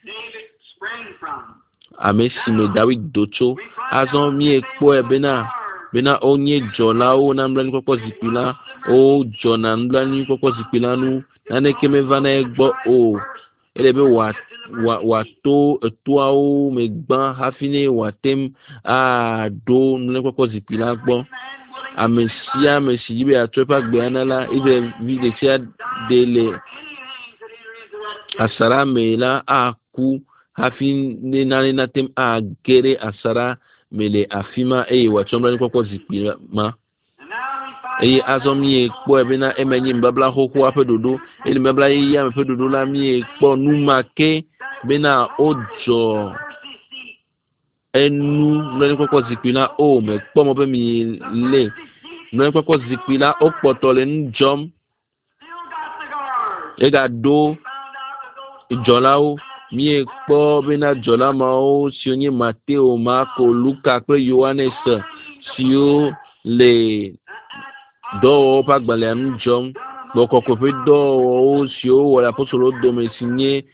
amesi me David docho azon mi ekpo bena onye jola o na mblani popo zipila o jona mblani popo zipila nu nane keme vana egbo o elebe wato etua o megban hafine watem a do mblani popo zipila gbo amesia mesi yibe atrepa gbe anala ibe vide tia dele asara mela aku hafine nane natem a gere asara mele afima wachomla ni kwakwa zikpira ma azomi ekpo ebena emenyi mbabla hokwa pedodo eli mbabla ya pedodo la mi ekpo numake bena ojo enu mle kwakwa zikpira o me kpo mo be mi le mle kwakwa zikpira o potole njom ega do jolao mi ekpo bena jola mao si onye Mateo Marco Luka pe Yohanes si o le do pa gbale anu jom boko ko pe do o si o wala apostolo do me sinye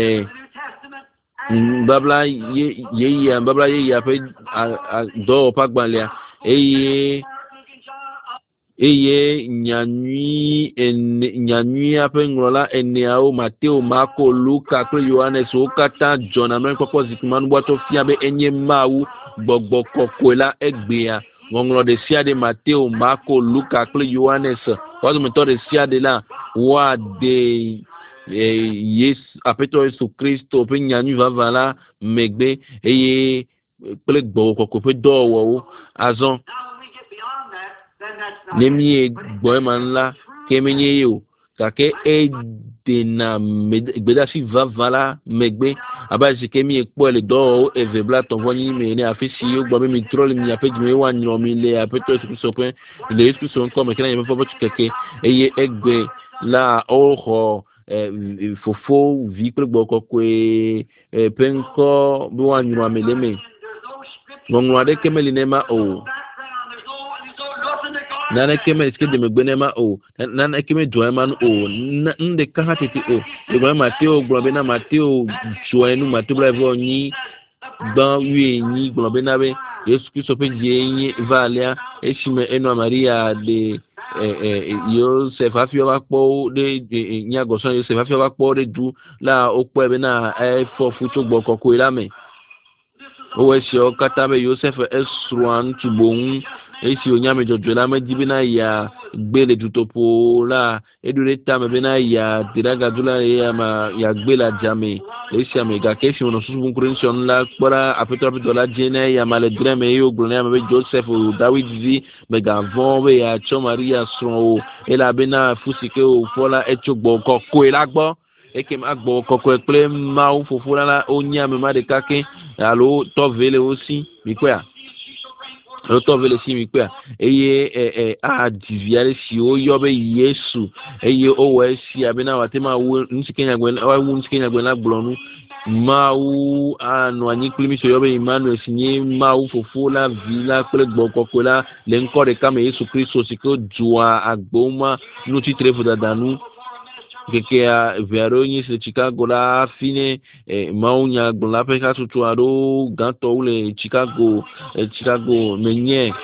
babla ye ya pe do pa gbale eye nyanyui ape ngola eneao Mateo Marco Luka pe Yohanes o kata John amre popo zikmanu boto fia be enye mawu gbogbo kokola egbea ngolo de sia de Mateo Marco Luka pe Yohanes wazo meto de sia de la wa de yes apeto Yesu Kristo pe nyanyui vavala megbe eye pe gbo koko pe do wo azon nemi gbo manla kemenye yo kake dena gbeda si vavala megbe abaji kemi ekpo le do evebla ton voni me ne afisi yo gbo mi troll mi apeji me wan no mi le apeto Yesu Kristo pe le Yesu Kristo ko me kena me fobo keke eye egbe la oho fofo vi kple gboko kwe penko bi wa nyuru ameleme ngongwa de kemeli nema o nana keme iske de megbenema o nana keme joema no o nde kan tete o e Mateo globe na Mateo joenu Mateo bravo ni ban wi ni globe na be Yesu Kristo pe je valia esime eno Maria de Joseph afio wa po de nyago so Joseph afio wa po de du la opo ebe na fo futo gboko ko ilame o esi o katabe Joseph esruan tubon esi onyame jojo la medibina ya gbele tutopo la edure tame bena ya diraga dula ya gbela jame esi amega keshi ono susu bunkrension la kpora apetro la jene ya male dreme yo glona me Joseph o David zi mega von we ya cho Maria son o ela bena fusike o fola etogbo kokko elagbo ekem agbo kokko ekple ma o fofola la onyame ma de kake alo to vele aussi mikwa Roto vele si mi kwa eye a diviare si o yobe Yesu eye o we si abena watema wu nsikenya gwen wa wu nsikenya gwen la glonu mau anu anyi klimi so yobe Emmanuel sinye mau fofola vila kle gbokokola le nkore kama Yesu Kristo siko jua agboma no titrefu dadanu keke a veronyi se Chicago la fine maunya gbola pe ka tutu aro ganto ule Chicago menye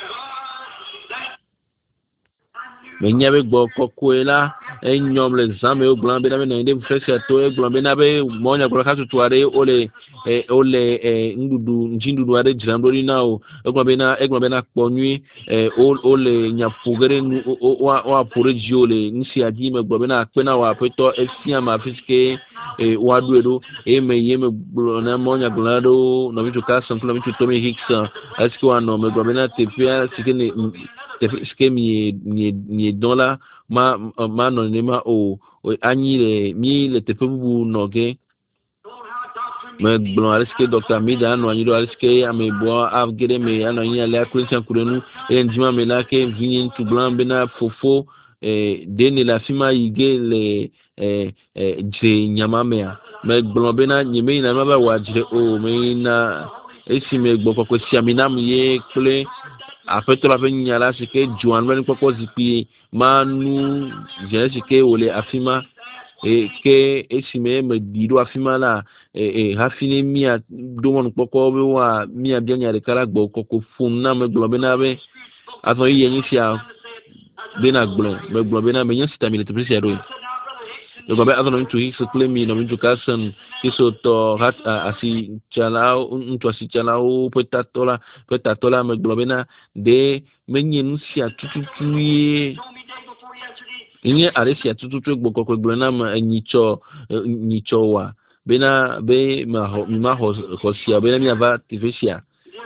be gbo kokoela enyom le zame o gbola be na be na inde fresh to e gbola be na be monya gbola ka tutu are ole njindudu are jirandori na o gbola be na kponui ole nyafugere wa pore jiole nsi adi me gbola be na pe na wa peto esia ma fiske wa duedo yeme gbola na monya gbola do no bitu ka san bitu Tommy Hicks eske wa no me gbola be na tepia sikene ske mi dola ma no nema o anyi le tepebu noge me blon aliske Dr. Mida no anyi do aliske ame bo avgere me ano anyi ale Christian kurenu njima me la ke vinyin tu blanc bena fofo deni la fima yige le je nyamamea me blon bena nyime na maba wajire o me na esi me gbo kokko si amina ye kle afeto la penya la sike juan ben kokko zipi manu je sike ole afima ke esime me dido afima la hafine mia domon kokko be wa mia bianya de kala gbo kokko funna me glo be na be ato yi yin sia be na glo me glo be na me yin stamina te presi ado le gbo be ato no ntu hikse klemi no ntu kasen kiso to hat asi chalao ntu asi chalao petatola me glo be na de me yin sia tututuye inye aresia tututu gbo kokko glo na ma nyicho wa bena be ma hosia bena mi ava tifesia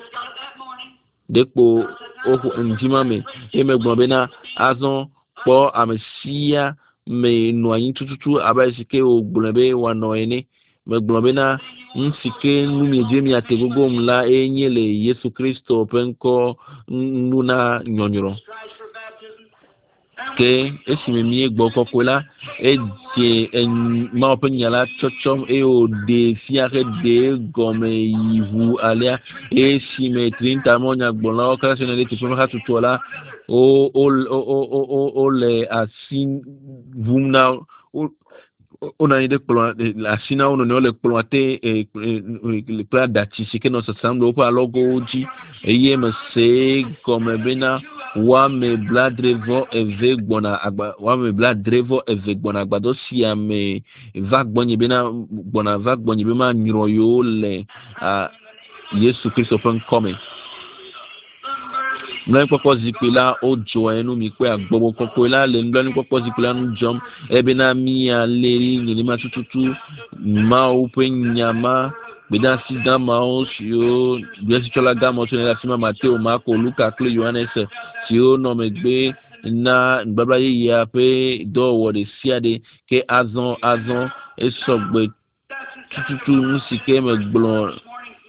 depo o njima me emegbon bena azon po amesia me no ayin tututu abaisike o gbonbe wa no ene megbon bena nsike nu mi je mi ategogo mla enyele Yesu Kristo penko nuna nyonyoro ke esime mi egbo kokola eje ma openyala chochom o de fiare de gome yivu alia esime 30 monya gbona occasion de tipo ha tutola o le asin vumna on a une la sina on ne le exploiter le plat d'artiste que nous semble au logoji et me c'est comme bena wa me bladrevo eve gbona agba wa me bladrevo eve gbona agbado si ame vagbonye bena gbona vagbonye be ma nyroyo le Yesu Kristo pen come mlen kokko zipila ojo enu mi pe agbobo kokko la le mlen kokko zipila nu jom ebena mi aleri ni ma tututu ma open nyama beda si dama o sio bien si chola gamo to la sima Mateo Marco Luca Cle Johannes si o no me gbe na baba ye ya pe do wo de siade ke azon e sogbe tututu musike me gblon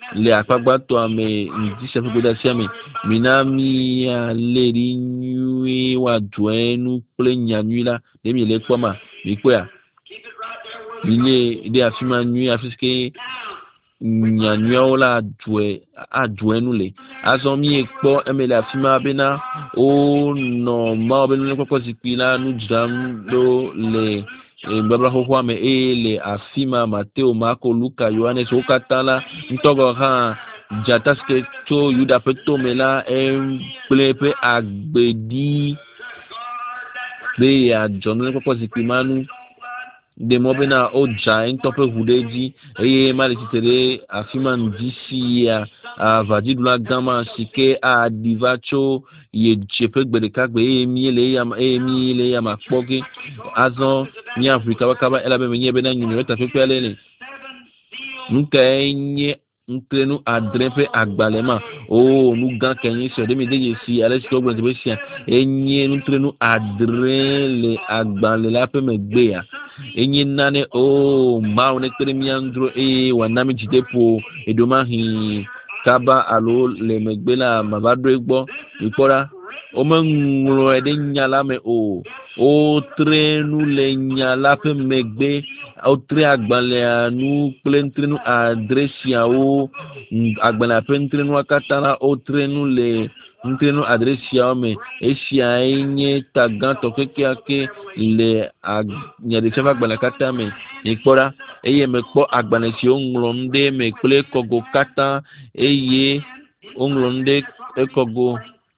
le akpagbato ame ndisa fugoda siame minami aleri nyui wa duenu kple nyanyui la demi le kpoma mikpoa mile de afima nyui afiske nyanyuawo la aduenu le azɔ mi ekpɔ emele afima bena o nɔ ma be nu kɔkɔ zikpui la nu dzram do le gbabla xoxoa me eye le afima Mateo Marko Luka Yohanes wo katã la ŋutɔgɔ hã dzata sike tso Yuda ƒe tome la ekple ƒe agbedi be yeadzɔ nu kɔkɔ zikpui ma nu demo bena o dza ŋutɔ ƒe ʋu ɖe dzi eye ma le tsitre ɖe afi ma ŋdi sia avadziɖula gã ma si ke aɖi va tso ye dzeƒe gbe ɖeka gbe eye mi le yama kpɔ ge azɔ miaʋui kabakaba elabe menye bena nyɔnu ɖe takpekpea le le nu kae nye nutrenu adre ƒe agbalẽ ma o nu gã kae nye sia ɖe mi de dzesi ale si ke wogblɔ teƒe sia enye nutrenu adre le agbalẽ la ƒe megbea enye nane o mawu ne kpe ɖe mía ŋdro eye wòana mi dzideƒo eɖomahi kaba alo le megbe la mava ɖo egbɔ mikpɔ ɖa womeŋlɔe ɖe nya la me o wotre nu le nya la ƒe megbe wotre agbalẽa nu kple nutrenu adre siawo agbalẽa ƒe nutrenua katã la wotre nu le nutrenu adre siawo me esiae nye tagãtɔ kekeake le nyaɖefia ƒe agbalẽ katã me mikpɔ ɖa eye mekpɔ agbalẽ si woŋlɔ nu ɖe me kple kɔgo katã eye woŋlɔ nu ɖe ekɔgo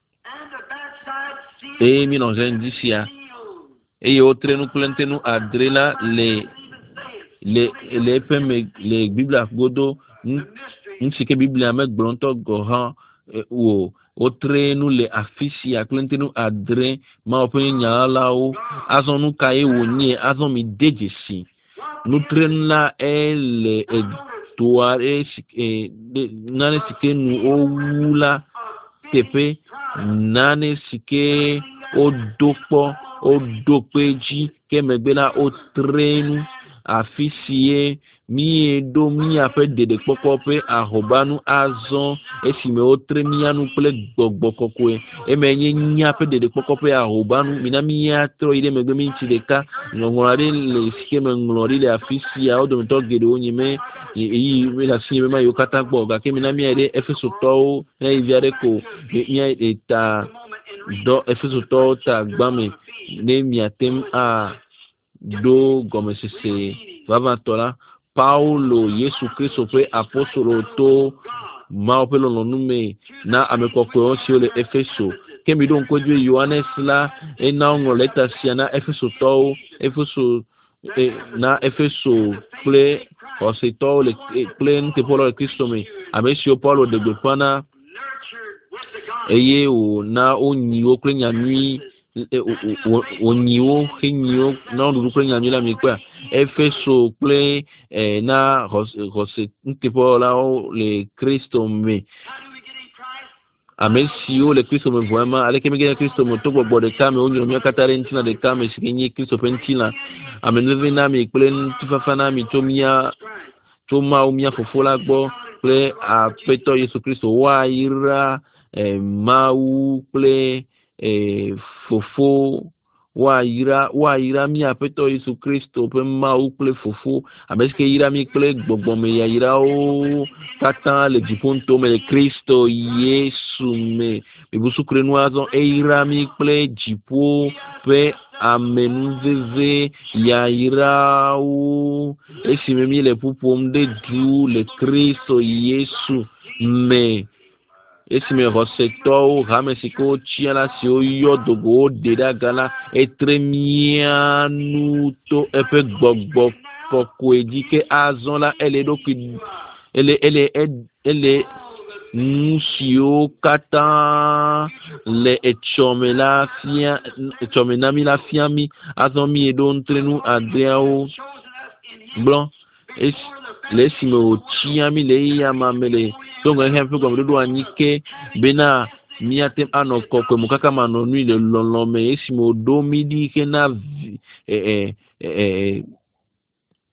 eye mi nɔ zẽ ŋdi sia eye wotre nu kple nutrenu adre la le eƒe me le Biblia godo nu si ke Biblia megblɔ ŋutɔ gɔ hã o wotre nu le afi sia kple nutrenu adre Mawu ƒe nyalawo azɔ nu kae wònye azɔ mi de dzesi nutrenu la ele edoa nane si ke nu wowu la teƒe nane si ke wodo kpɔ wodo kpe dzi ke megbe la wotre nu afi sie mieɖo miaƒe ɖeɖekpɔkpɔ ƒe ahɔbanu azɔ esime wotre mia nu kple gbɔgbɔ kɔkɔe eme nye miaƒe ɖeɖekpɔkpɔ ƒe ahɔbanu mina miatrɔ yi ɖe megbe mi ŋuti ɖeka ŋɔŋlɔ aɖe le si ke me ŋlɔ ɖi le afi sia wo dometɔ geɖewo nye me eyi le asi nye be ma yiwo katã gbɔ gake mina mia yi ɖe Efesotɔwo ne yi via ɖe ko mia ta dɔ Efesotɔwo ta gbame ne miatem ɖo gɔmesese vavãtɔ la Paulo Yesu Kristo ƒe apostolo to Mawu ƒe lɔlɔ̃nu me na ame kɔkɔewo siwo le Efeso ke mi ɖo ŋku edzi Yohanes la ena woŋlɔ leta sia na Efesotɔwo na Efeso kple xɔsetɔwo le kple nuteƒewɔlawo le Kristo me ame siwo Paulo ɖe gbeƒã na eye wòna wonyiwo kple nyanyui wònyiwo henyiwo na woɖuɖu kple nyanyui la mi kpea Efeso kple na xɔse nuteƒewɔlawo le Kristo me ame siwo le Kristo me vɔ ema aleke mi ge Kristo me to gbɔgbɔ ɖeka me wonyrɔ mía katã ɖe ŋutilã ɖeka me si ke nye Kristo ƒe ŋutilã amenuveve na mi kple ŋutifafa na mi tso Mawu mía Fofo la gbɔ kple Aƒetɔ Yesu Kristo woayra Mawu kple Fofo woayra mía Aƒetɔ Yesu Kristo ƒe Mawu kple Fofo ame si ke yra mi kple gbɔgbɔme yayrawo katã le dziƒo me le Kristo Yesu me bibusukre nu azɔ eyra mi kple dziƒo ƒe amenuveve yayrawo esime mi le ƒuƒom ɖe du le Kristo Yesu me esime xɔsetɔwo hame si ke wotsia la siwo yɔ dogo woɖe ɖe aga la etre mia nu to eƒe gbɔgbɔ kɔkɔe dzi ke azɔ la ele eɖokui ele nu siwo katã le etsɔme na mi la fia mi azɔ mi eɖo nutrenu adreawo gblɔ le esime wòtsia mi le eyama me le toŋgɔ ehe ƒe gɔmeɖoɖo anyi ke bena míatem anɔ kɔkɔe mokaka manɔnui le lɔlɔ̃ me esime wòɖo mi ɖi hena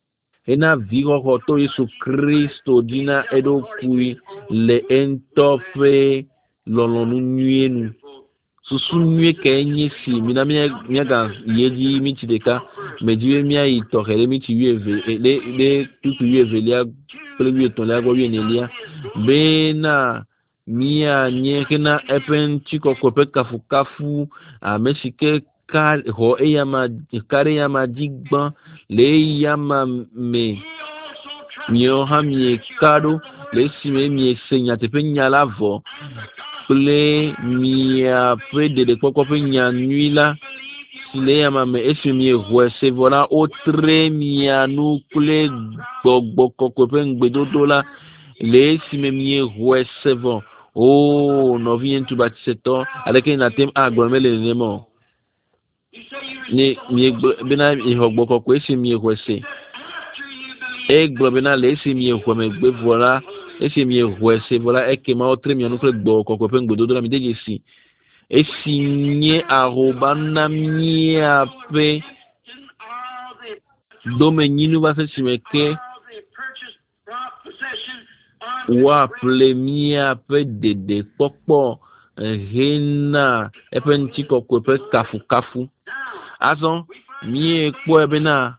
ena vigo to Yesu Kristo dina edo kui le entofe lolonu nyenu susu nwe kenye si mina miaga yeji michideka mejiwe mia itokere michiwe le tutu yeve lia plewi ton la go yenelia bena mia nyekena epen chiko kope kafu amesike kar ho eyama kare yama digban le yama me mio hamie kado le sime mi senya te penya lavo ple mia près de quoi penya nuila le yama me esimi hwese vola otre mia nu ple gbogbo kope ngbedodo la le sime mi hwese vo oh no vient tu batiseto avec un thème agomele nemo ni bena ihogbo ko esi mi hwese globena le esi mi hweme gbe vola esi mi hwese vola ekema otre mi anu kle gbo ko pe ngbodo la mi deje si esi nye arobana mi ape dome nyinu va se simeke wa plemi ape de popo hena epen chiko ko pe kafu azon mi ekpo ebena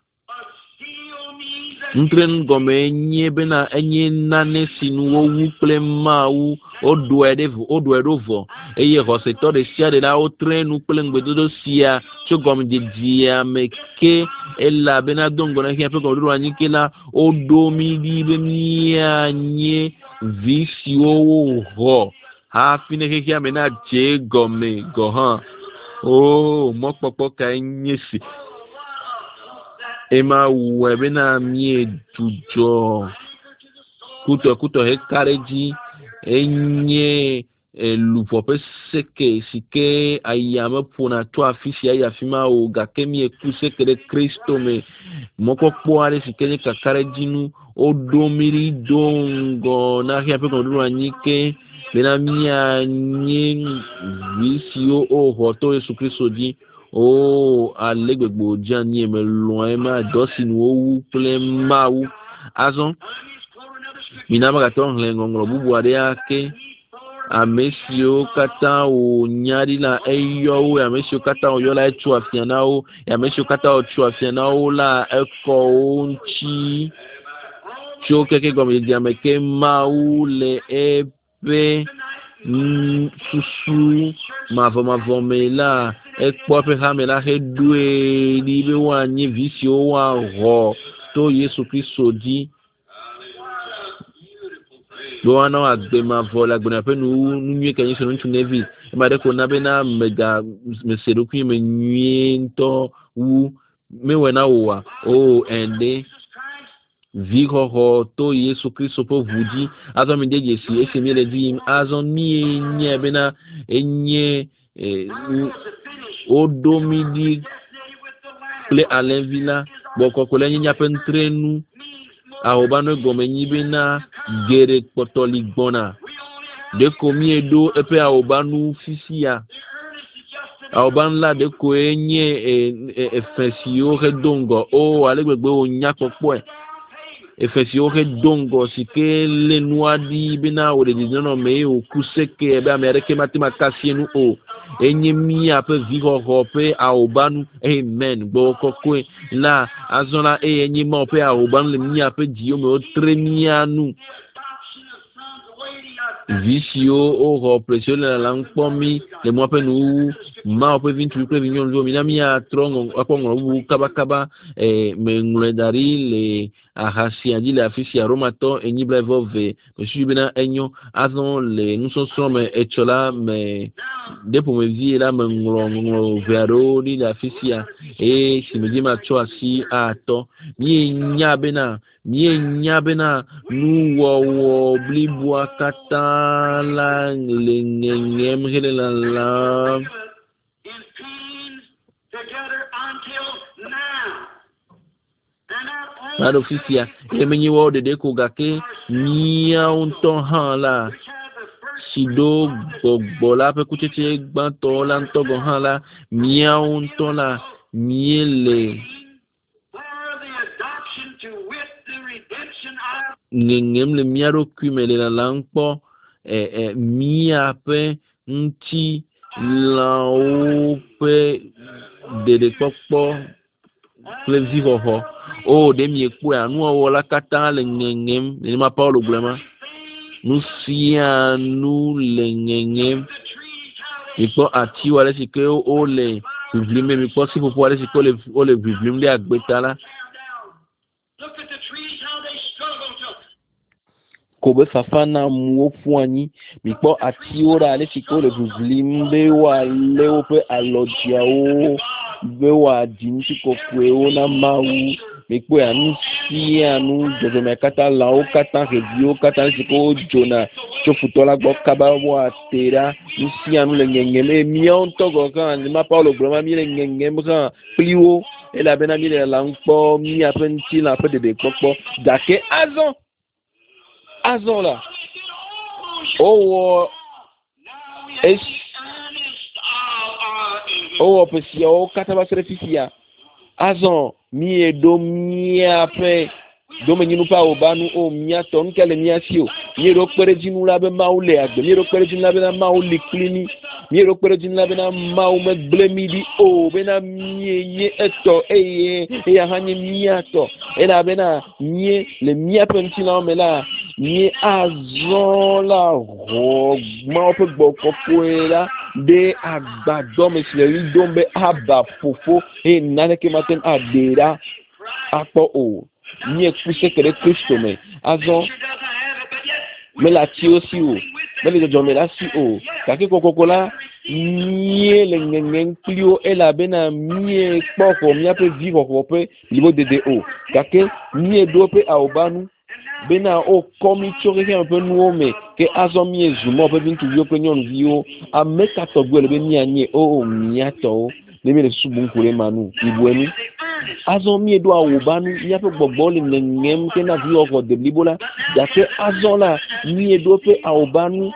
ntren gome nye bena enye nane sinu owu plema wu oduedovo eye hoseto de sia de la o trenu plengbedodo sia cho gome de dia meke ela bena dongo na hia pe ko ru anyi kela odomi di be mi anye visi owo ho ha fine ke hia mena je gome gohan oh mopopo ka nyesi ema webena mi tujo kuto he kareji enye lupope seke sike ayama pona to afisi ayafima o gakemi ekuse kere Kristo me moko poare sike ni kakareji nu odomiri dongo na hia pe ko duru anyike bena mi anye visio o hoto Yesu Kristo di oh alegbegbo jani eme loin ma dosi nu owu plema wu azon minama gaton lengongro bubu ade ake amesio kata o nyari la eyo amesio kata o yola etu afiana o amesio kata o tu afiana o la eko onchi cho keke gomi diameke mau le ebe susu mavo mela ekpo pe hamela hedwe ni be wanye visio wa ho to Yesu Kristo di do ana agbe mavo la gbona pe nu nwie kan so ntu nevi e ma de ko na be na mega meseru ku me nwie nto wu mewe na wa o ende vigo ho to Yesu Kristo po vudi azon mi deje si ese mi le di azon ni nye bena enye odomidi ple alenvila boko ko le nya pentrenu ahobano gome nyibena gere potoli gbona de komi edo epe ahobanu fisia ahoban la de ko enye efesio redongo o alegbegbe o nya popo efesio redongo sike le nuadi bina o de dino me o kuseke ebe amerike matima kasienu o enye mi ape vigo hope ahobanu amen boko ko la azona enye mo pe ahobanu le mi ape dio me o tremianu visio o ho pression la langpomi le mo pe nu ma o pe vintu pe vinyon lo minami a trongo apongo bu kaba me ngledari le ahasi adi la fisi a romato enyi blevove monsieur bena enyo azon le nous sommes echola me depo me vie la me nglo vero di la fisi a si me di ma cho asi ato ni nya bena nu wo blibwa kata la lengem hele la Mado fisia emenyi wo de ko gake nia unto han la sido gbola pe kucheche gbanto la ntogo han la nia unto la miele ngengem le miaro kumele la langpo miape nti laope de popo plezivo ho o de mi ekpo anu wala kata le ngengem ni ma Paulo blema nous sia nous le ngengem ipo ati wale sike o le vivlim mi po si popo wale sike o le vivlim de agbetala kobe fafana muofuani mikpo ati ora ale sike o le vivlim be wa le ope alojiao be wa dinti kokwe ona mau mikpo anu si anu jojo me kata lao kata revio kata siko jona chofutola gbo kaba wa tera si anu le ngengeme mion togo kan ma Paulo broma mi le ngengeme kan pliwo e la bena mi le langpo mi apenti la pe de popo dake azon la o pesia o kata ba serefisia azon mi edo mi ape do me nyinu pa obanu o mi aton kele mi asio mi ro pere jinu la be maule agbe mi ro pere jinu la be na maule klini mi ro pere jinu la be na mau me blemi di o be na mi ye eto e ya hanyi mi ato e la be na mi le mi apenti na me la mi azon la ro ma o pe gbo kopoela de agbado me sile ri dombe aba fofo e nane ke maten adera apo o ni ekuse kere Kristo me azon me la ti osi o me le jojo me la si o kake kokokola ni le ngeng plio e la bena mi poko mi ape vivre ko pe niveau de o kake ni do pe a obanu bena o komi chore un peu nuome ke azon mi ezumo pe bintu yo pe nyon vio a meka to gwele be ni anye o mi ato le mi le subun kure manu ibwenu azon mi edo a obanu ya pe gbogbo le ngem ke na vio ko de libola ya ke azon la mi edo pe a obanu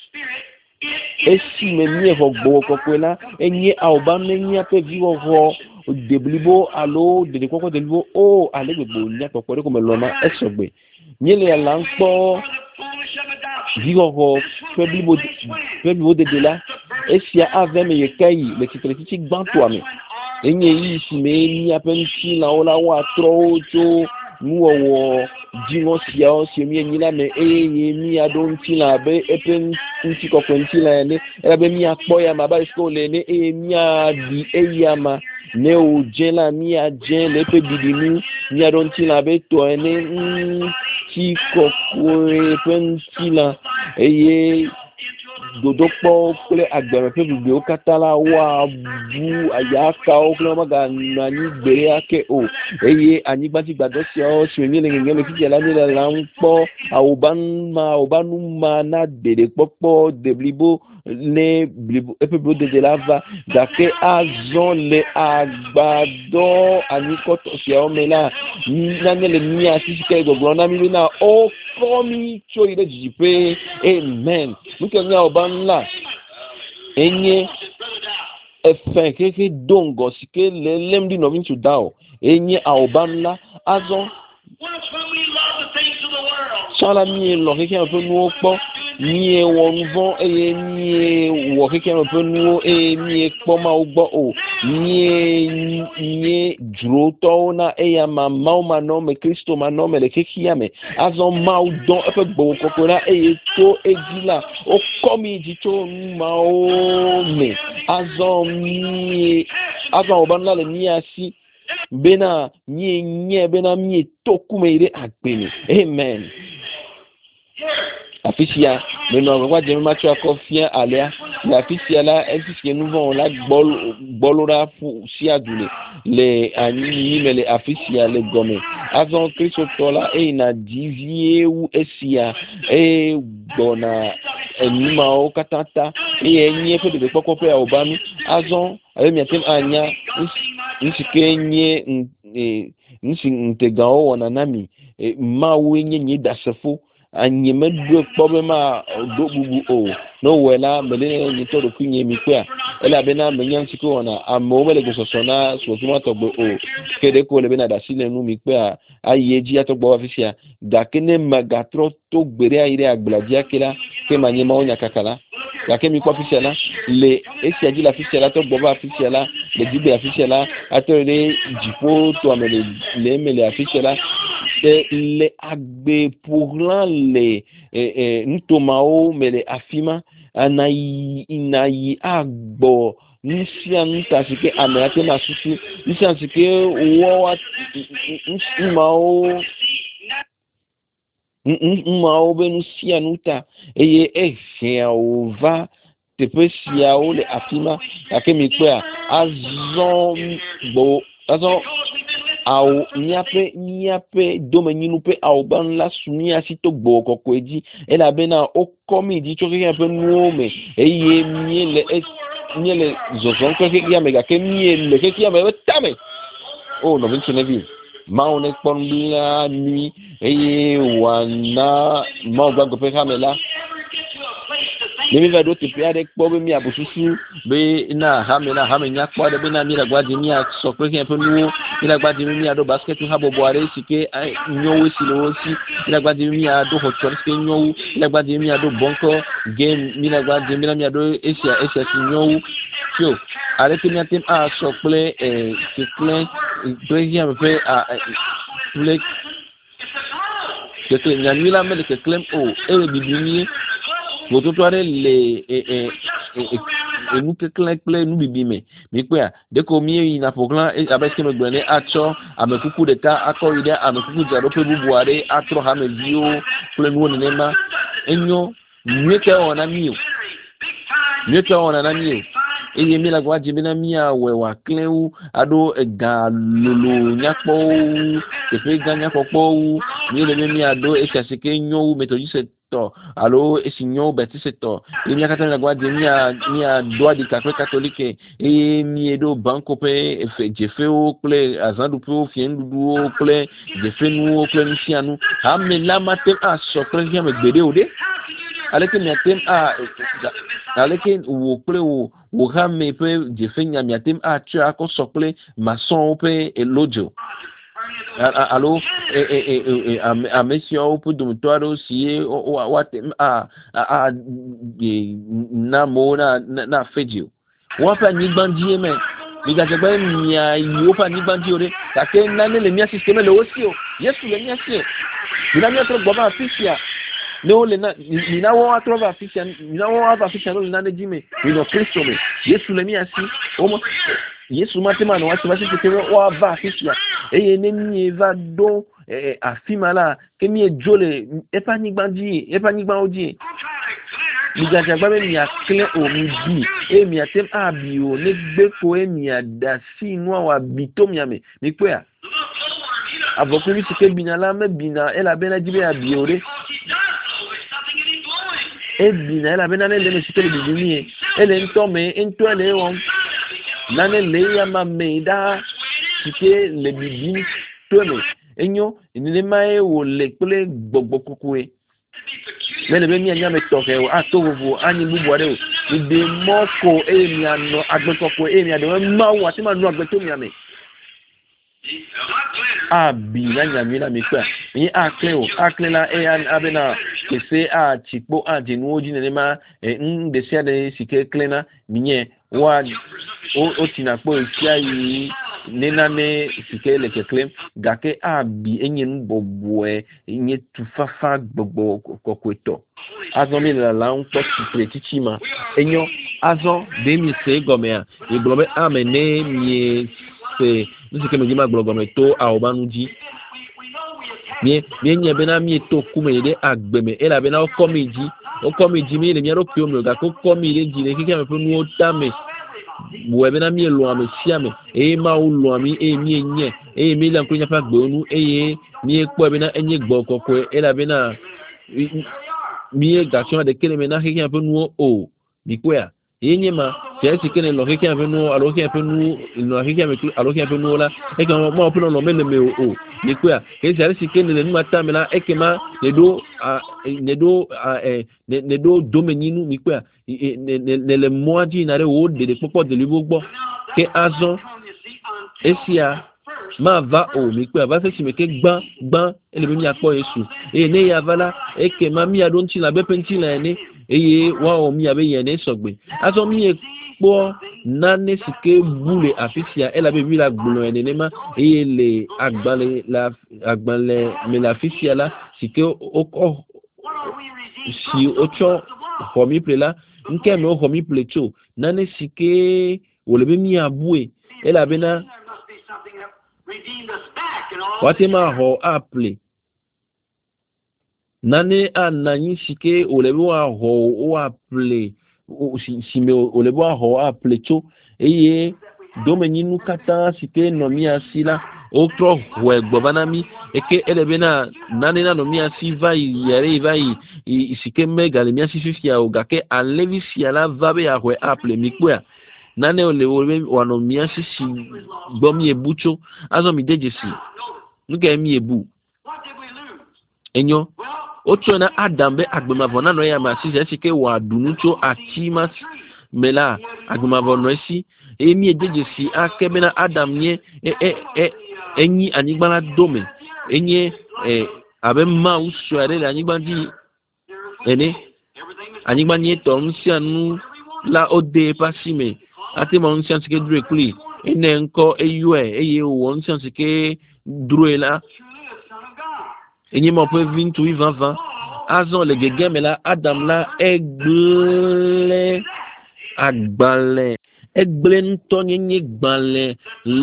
esi me mi e ko gbo ko kwela enye a obanu enye pe vio ko de blibo alo de koko de libo o ale gbogbo nya to ko me lo ma esogbe nyele ya langpo vigo peblibo de la esia ave me yekai le titreti gbanto ame enye yi si me ni apensi la ola wa trojo nuwo jingo sia o si mi enyi la me mi adon ti la be epen ti ko kwenti la ne e be mi apo ya ma ba isko le ne mi adi eyama ne o jela mi a jen le pe bidinu mi adon ti la be to ene ti kokore penti la eye dodo po kule agbere pe bi o katala wa bu ayaka o kule maga nani gbere ake o eye ani gbati gbado si o si ni le ngem le ti la ni la npo obanu ma na dede popo de blibo le blibo e pe de lava dake azon le agbado ani koto si o mela na ne le ni asisike goglo na mi na o komi cho ile jipe amen nuke nya obanla enye efen keke dongo sike le lemdi no min to dao enye obanla azon sala mi lo keke un peu nu opo mi won von mi wo keke un peu nu mi po ma ogbo o mi dro to na ya mama no me Kristo ma no me le keke ya me azon ma o don e pe gbo kokora to ejila o komi ji to ma o me azon obanla le mi asi bena nye bena mi toku me ire agbeni amen afisia me no wa je ma cho confia alea la afisia la entiske nous vont la bolora fu si adule le ani me le afisia le gome avant Christo tola e na divie ou esia e bona enima o katata e enye fe de poko pe obanu azon ave mi atem anya nsikenye nsi ntegao wana nami ma wenye nye dasefo anyeme do problema do bubu o no wela mele ni to do kunye mi kwa ela bena menyan siko na amo mele go sosona so kuma to gbo o kede ko le bena da sile nu mi kwa ayeji atogbo ofisia da kene magatro to gbere ayire agbladia kila ke manyema onya kakala la ke mi kwa ofisia la le esi aji la ofisia la to gbo ofisia la le dibe ofisia la atore jipo to amele le mele ofisia la le agbe pour le ntomao mele afima inayi agbo nisia nta sike amerate na susu nisia sike wo mao benu sia nuta eye ehia ova tepesia o le afima akemi kwa azon bo azon au niape domeninu pe au ban la sumia sito boko kweji ela bena o komi di choke un peu nuome eye miele zozon ko ke ya mega ke miele ke ya me tame oh no vince nevi ma on est pondula ni eye wana ma gba go pe kamela Nimi va do te pe avec pobe mi abususu be na hame nya kwa de be na mi la gwadi mi a so pe un peu nou mi la gwadi mi a do basket ha bo boare sike nyowo si lo si mi la gwadi mi a do hot choice ke nyowo mi la gwadi mi a do bonko game mi la gwadi mi a do esia si nyowo so ale ke mi atem a so ple ke plein do ya me fait a ple que nyami la me ke claim o e bibini Wototoare le nous que clair nous bibime mi kwa de ko mi na poklan avec me gbene acho amekuku de ta akọ ide amekuku jaro pe bubuare atro ha me bio ple nu ne ma enyo mieke ona miu eye mi la gwa jibe na mi awe wa kleu ado ega lolo nyapo te pe ganya popo mi le mi ado e sasike nyo metoji se alo esinyo beti seto e mi akata na gwa mi a doa di catholique e mi edo banko pe jefe o ple azandu pe fien dudu o ple jefe nu o ple nsianu ha me la matem a so ple mi gbede ode aleke mi atem a aleke wo ple wo ha me pe jefe nya mi atem a tu ako so ple mason pe elojo allo a monsieur pour dormitoire aussi na mona na fedio wa fa ni bandie me ni ga jegbe mi ayo fa ni bandie ore ta ke na le mi système le aussi o yesu le mi asi ni na mi otro gba afisia no le na ni na wo atro ba afisia ni na wo ba afisia no le na ne jime ni no Kristo me yesu le mi asi o mo Yesu matema no wati basi tekere wa va afisia eye ne mi eva do afimala ke mi ejole epa nigba oji mi gaja gba mi akle o mi bi mi atem abi o ne gbe ko mi adasi nu awa bito mi ame mi pe a aboku mi tike binala me bina ela bena jibe abi ore bina ela bena le me tike bi mi ele ntome ento ele won nane le ya mameda tike le bibi tome enyo ni mai wo le ple gbogbo kokue mele be mi anya me toke o atowo anyi bubuare o ide moko mi ano agbekoko mi ade ma wo ati ma nu agbeto mi ame abi na nyami na mi kwa ni akle la abena kese a chipo adinu oji ne ma ndesi ade sike klena minye wa o tinakpo isia yi nenane sike le keklem gake abi enye nbobwe enye tufafa gbogbo kokweto azo mi la unto tichima enyo azo de mi se gomea iglobe amene mi se nisike me jima glogome to aobanuji mi enye bena mi to kume de agbeme ela bena o komiji mi le mi ro pio mi ga ko komi le jine kike me funu o tame buwe na mi lo ame siame ma o lo ami mi enye mi la nkunya pa gbonu mi epo be na enye gbo kokwe ela be na mi ga so de kele me na kike me funu o mi kwa enye ma c'est ce que le qui a venu alors qui a venu il qui a venu alors qui a venu là et quand moi pour non mais o ni quoi et c'est ce que le mata mais là et que ma ne do domeninu ni quoi le mois di na re o de popo de libo que azon esia ma va o mi quoi va se me que gban ele be mi apo Yesu e ne ya vala e que ma mi adon ti la be penti la ni eye wa o mi abe yen ne sogbe azon mi po nane sike boule afisia elle avait vu la gbolo enema et les agbale mais la fisia là sike oko si ocho homi plela nke me homi plecho nane sike olebe mi abue elle avait na watima ho appelé nane anani sike olebe wa ho o appelé si me olebe wa ho appelé cho eye domeninu kata sike nomi asila otro we gbobanami eke elebe na nane na nomi asi vai yere vai sike mega le mi asi fifia o gake alevi fiala vabe a we appelé mikwa nane ole wano mi asi si gbomi ebucho azo mi dejesi nuke mi ebu enyo ocho na adambe agbemavona no ya masisi sike wa dunucho atima mela agbemavono esi emi edejesi akebena adam nye enyi anigbala dome enye abe ma usuare le anigbandi ene anigbanye to nsianu la ode pasime ati mo nsian sike dure kuli ene nko eyue eye wo nsian sike dure la enye mo pe 20 azon le gege me la adam la egle agbale ntonye nye gbale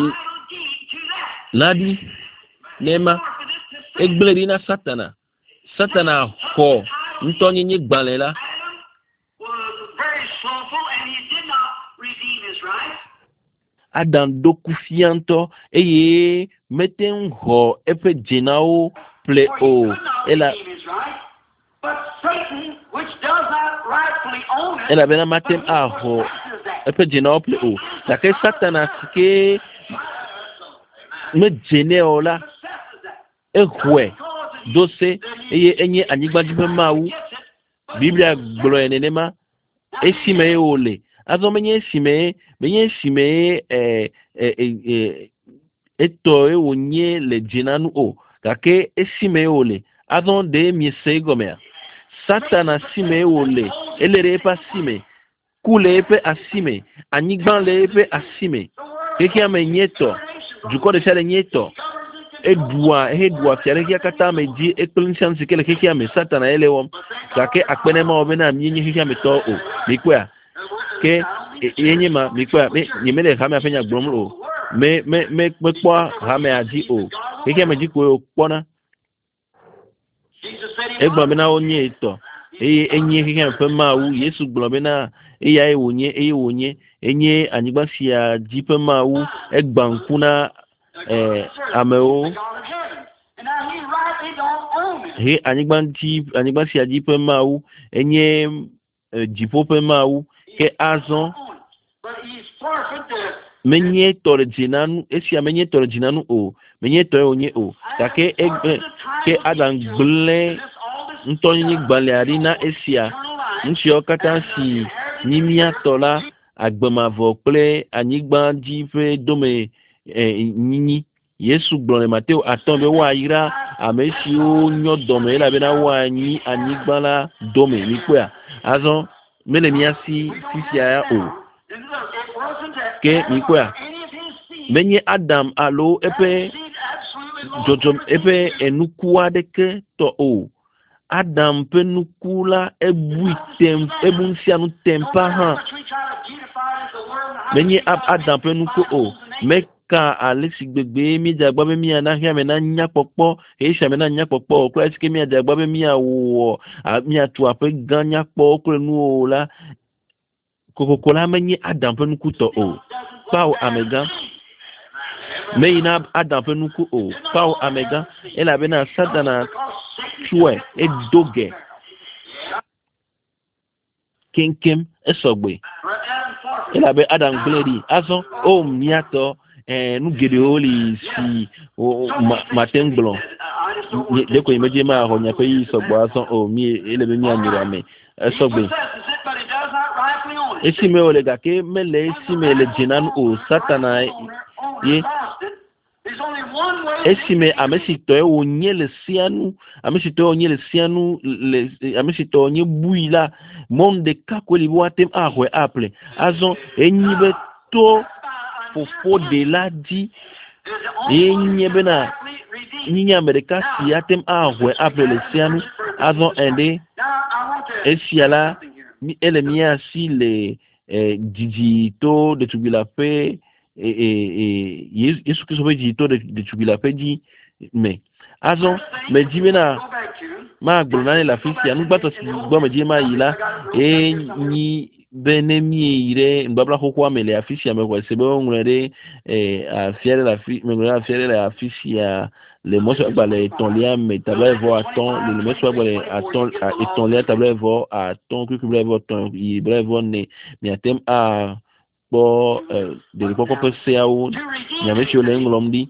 ladi nema egle dina satana ho ntonye nye gbale la adam dokufianto eye meten ho epe jenao ple o ela ela bena matem aho epe jenao ple o la ke satana sike me jeneo la ehwe dose eye enye anigbajibe mawu biblia gbolo enenema esime ole azo menye sime eto wonye le jenanu o kake esime ole azon de miese gomea satana sime ole elere pa sime kule epe asime anigban le epe asime keke amenyeto juko de chale nyeto edua fiare kia kata me di ekplinsian sikele keke ame satana elewom kake akpenema obena mnyenye keke ame to o mikwa ke yenye ma mikwa me nyemele kama afenya gbomlo me kwa hame adi o keke ame di ko pona egba bena onye ito enye keke ame pema wu Yesu gblo bena eya ewonye enye anigbasia di pema wu egba nkuna ameo he anigbasia di pema wu enye jipo pema wu ke azon menye tore jinanu esia menye tore jinanu o menye tore onye o kake ke adam gble ntonyi gbale arina esia nsio kata si nimia tola agbemavo ple anigba jipe dome nyinyi Yesu gbole Mateo atombe wa ira amesi o nyodome la bena wa nyi anigbala dome mikwa azon mele miasi fisia ya o ke mikwa menye adam alo epe jojom epe enukua deke to o adam penukula ebunsianu tempa ha menye adam penuko o meka alexi gbegbe mi jagba be mi anahia me na nya popo eisha me na nya popo ko esike mi jagba be mi awo mi atu ape ganya po ko nu o la kokokola menye adam penuku to o pao amega meina adam penuku o pao amega ela bena sadana chue e doge kenkem esogbe il avait Adam Glady azon o miato nous gédéo li si o matin blanc de ko imedi ma ho nya pe yi so gbo azon o mi ele be mi anyira me so gbe esi me o le ga ke mele esi me le jinan o satana ye esime amesito onye le sianu amesito onye le sianu le amesito onye buila monde kakweli boatem ahwe apple azon enyibe to fofo de ladi enyebe na nyinya amerika si atem ahwe apple le sianu azon ende esiala mi elemia si le digito de tubila pe Yesu Kristo dit de tubila pedi mais azon me dimena ma glonane la fisi anu bato si gbo me dima yila ni benemi ire mbabla kokwa mele afisi ya mekwa sebo ngure a fiere la fisi me ngure a fiere la fisi ya le moso ba le tonlia me tabla vo aton le moso ba le aton tonlia tabla vo aton que vo ton i brevo ne mi atem a bo de ko ko se awu ya me shole ngolomdi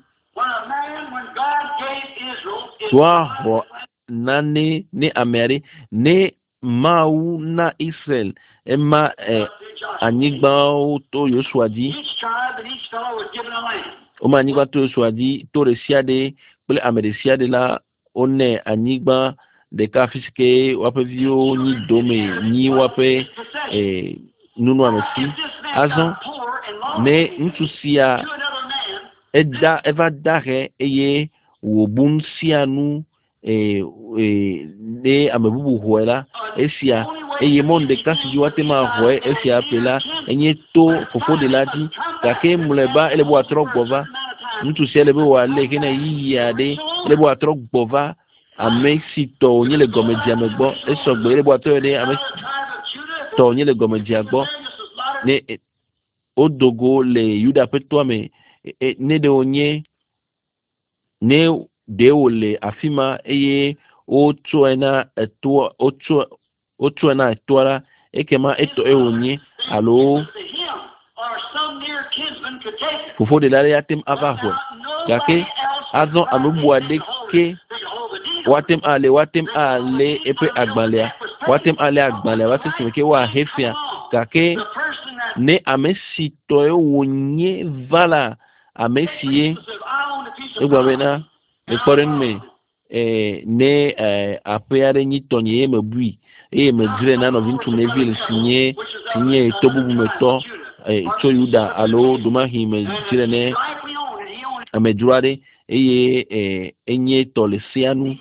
toi bo nane ne ameri ne mau na Israel ema anigba to Yosuadi o ma anigba to Yosuadi to resiade pele amerisiade la one anigba de ka fiske wape vio ni dome ni wape nunu amesi azon ne ntusia eva dare eye wobun sianu ne amebubu hoela esia eye monde kasi jiwate ma hoe esia pela enye to fofo de ladi kake muleba elebo atrok bova ntusia elebo wale kena yiyade elebo atrok bova amexito nye le gomedia megbo esogbe elebo atrok ame to nye le gomedia gbo ne odogo le yuda petwa me ne de onye ne deole afima eye otu ena etwara ekema eto onye alo fofo de la yatem avahwe gake azon anubuade ke watem ale epe agbalea watem ale agbalea watem ke wa hefia gake ne amesito onye vala amesie egwabena ekporenme ne apeare ni tonye me bui me dire na no vintu neville signé tobubu meto to yuda alo duma hi me dire ne amedurade enye tolesianu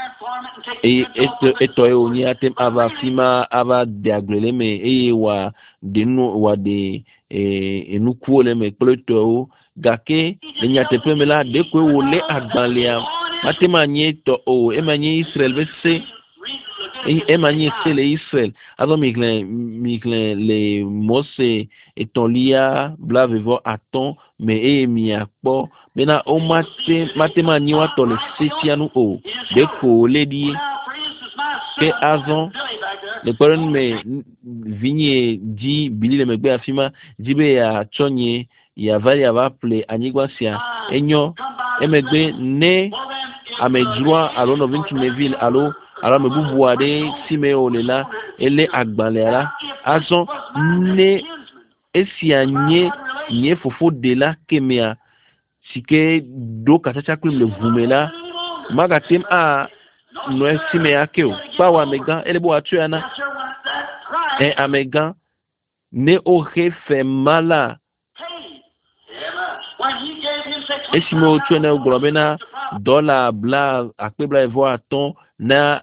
eto onye atem ava fima ava diaglele me wa denu wa de enukuole me pleto gake enyatepe me la dekwe wole agbalea matema nyeto emanye Israel bese emanye le Israel azo miklen le mose etonlia blavevo aton me mi akpo mena o matema nyiwa to le setianu o deko ledi ke azon le peren me vinye di bilile megbe afima jibe ya chonye ya vali ava ple anigwasia enyo emegbe ne amejua alo no vintu neville alo mebubuade simeo lela ele agbalera azon ne esianye nye fofo de la kemia sike do katacha klim le vumela magatem a no esime akeo pawa megan elebo atuana amegan ne o refe mala esime otuana globena dollar bla akpebla evo aton na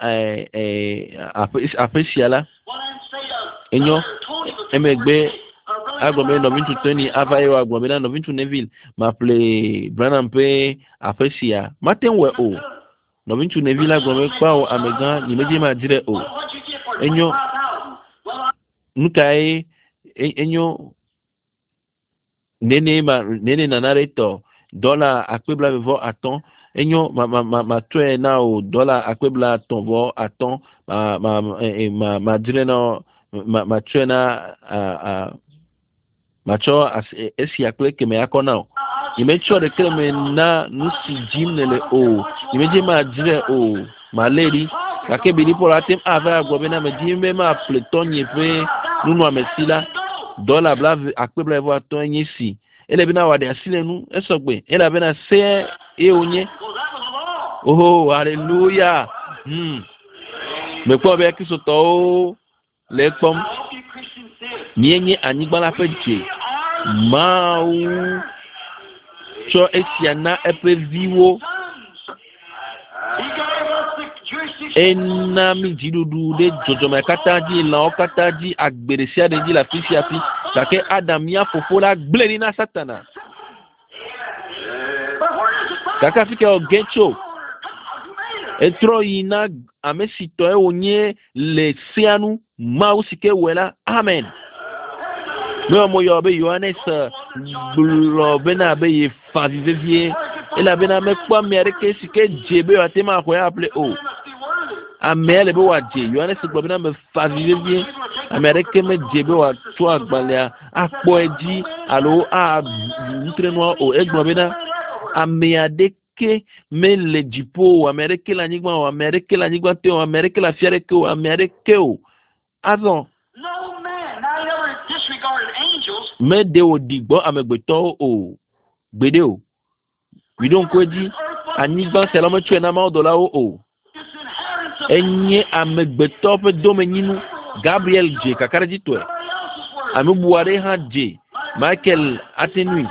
apesiala enyo emegbe agome no vintu teni avayo agome na no vintu neville ma play branham pe apesia matenwe o no vintu neville agome kwao amegan ni meje ma dire o enyo nukai enyo nene nanareto dollar akpebla evo aton enyo ma tue na o dollar akwebla ton vo aton ma dire na ma tue na macho esi akple ke me akona imecho de kreme na nusi jimnele o imeje ma dire o ma lady kake bidi pour atem ava agobena me jimbe ma pletonye pe nunu amesila dollar bla akpe bla vo aton yesi ele bina wa de asile nu esogbe ele bina se e onye oh hallelujah me ko be kisoto le pom nyenye anigba la peje mau cho esiana epeviwo ena mi jidudu de jojoma kataji la okataji agberesia de ji la fisiafi kake adam ya fofola gbleri na satana kaka fike ogencho etro yina amesito e onye le sianu mausike wela amen no mo yo be Yohanes blo bena be ye favivie ela bena me kwa mereke sike jebe atema ko ya appelé o amele be wa je Yohanes gbo bena me favivie amerike me jebe wa to agbalea apo eji alo a ntreno o egbo bena ameade ke me le jipo amerike la nyigba o amerike la nyigba te o amerike la fiere ke o amerike o azon me de o digbo amegbeto o gbede o we don kweji anigba selama tue na ma dola o enye amegbeto pe domeninu Gabriel J kakaraji to amebuare ha J Michael Atenui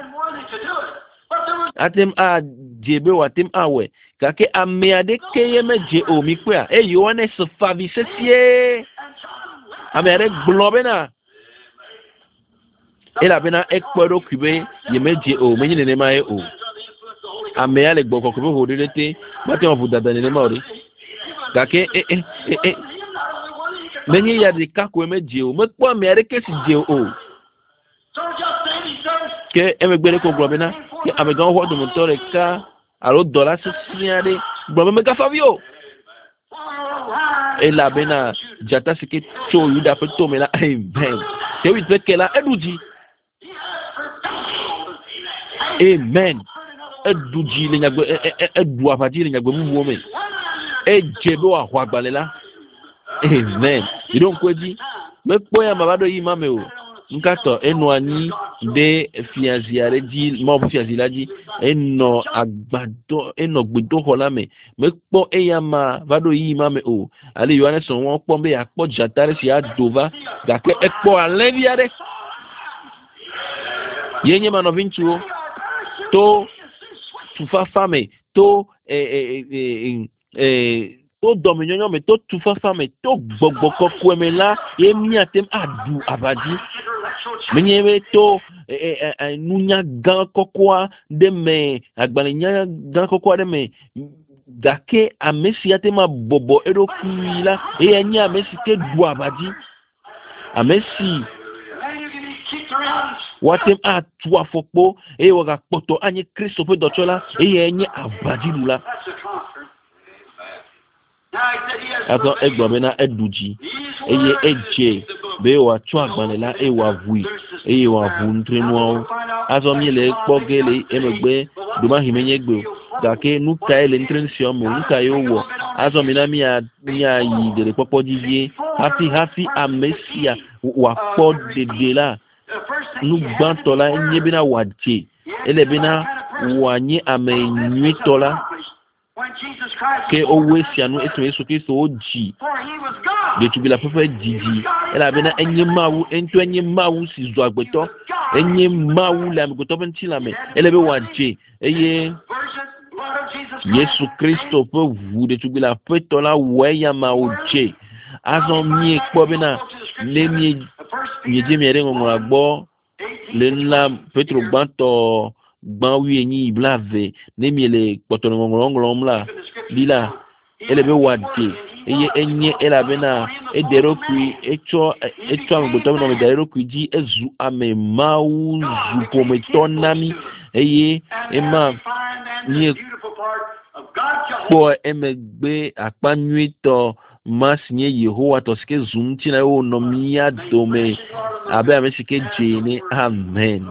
atem a jebe watem awe kake ameade keye me je o mi kwa e Yohanes favisesie amere globena ela bena ekporo kube yemeje o menye ne ma e o ameya le gboko kube ho delete mate on budada ne ma ori kake menye ya de kako emeje o mekpo amere kesi je o ke emegbere ko globena ke amegan ho do motore ka alo dollar sisiade gbobe mega favio ela bena jata sike cho yuda pe to mela amen ke wi pekela eduji amen eduji le nyagbe edu afati le nyagbe mu me ejebe wa hwa gbalela amen idon kweji me po ya mabado yi mame o nkato enu ani de fiaziare di mo fiazilaji eno agbado eno gbedo holame me po eyama vado yi mame o ale Yohanes won po be apo jatare si adova gake ekpo aleviare yenye manovinchu to tufa fame to to dominion me to tufa fame to gbogbo kokko emela emi atem adu abadi menyewe to nunya gan kokwa de me agbalenya gan kokwa de me dake amesi atema bobo erokuila enya amesi te du abadi amesi watem atwa fokpo waga poto anye Kristo pe dochola enye abadi lula ato egbomena eduji eye eje be wa twa gbanela wa vui wa vu ntrenwo azo mi le pogele emegbe duma himenye gbe dake nuka ele ntrension mo nuka yo wo azo mi na mi yi dere popo divie happy amesia wa po de la nu gbantola nyebina waje ele bina wanye amenyitola ke owe sianu eso Kristo oji de tubila pepe jiji ela bena enye mawu si zo agbeto enye mawu la mgoto bentila me ele be waje eye Yesu Kristo pe vu de tubila petola weya ma oje azon mi ekpo bena le mi je mi ere ngomra gbo le nla Petro gbanto gban wi enyi iblave ne mi le poto ngongolongolom la lila ele be wade eye enye ela bena edero kui echo ngboto no me dero kui ji ezu ame mau zu pometonami eye ema ni po emegbe apanuito masinye Yehowa tosike zumti na o nomia dome abe amesike jene amen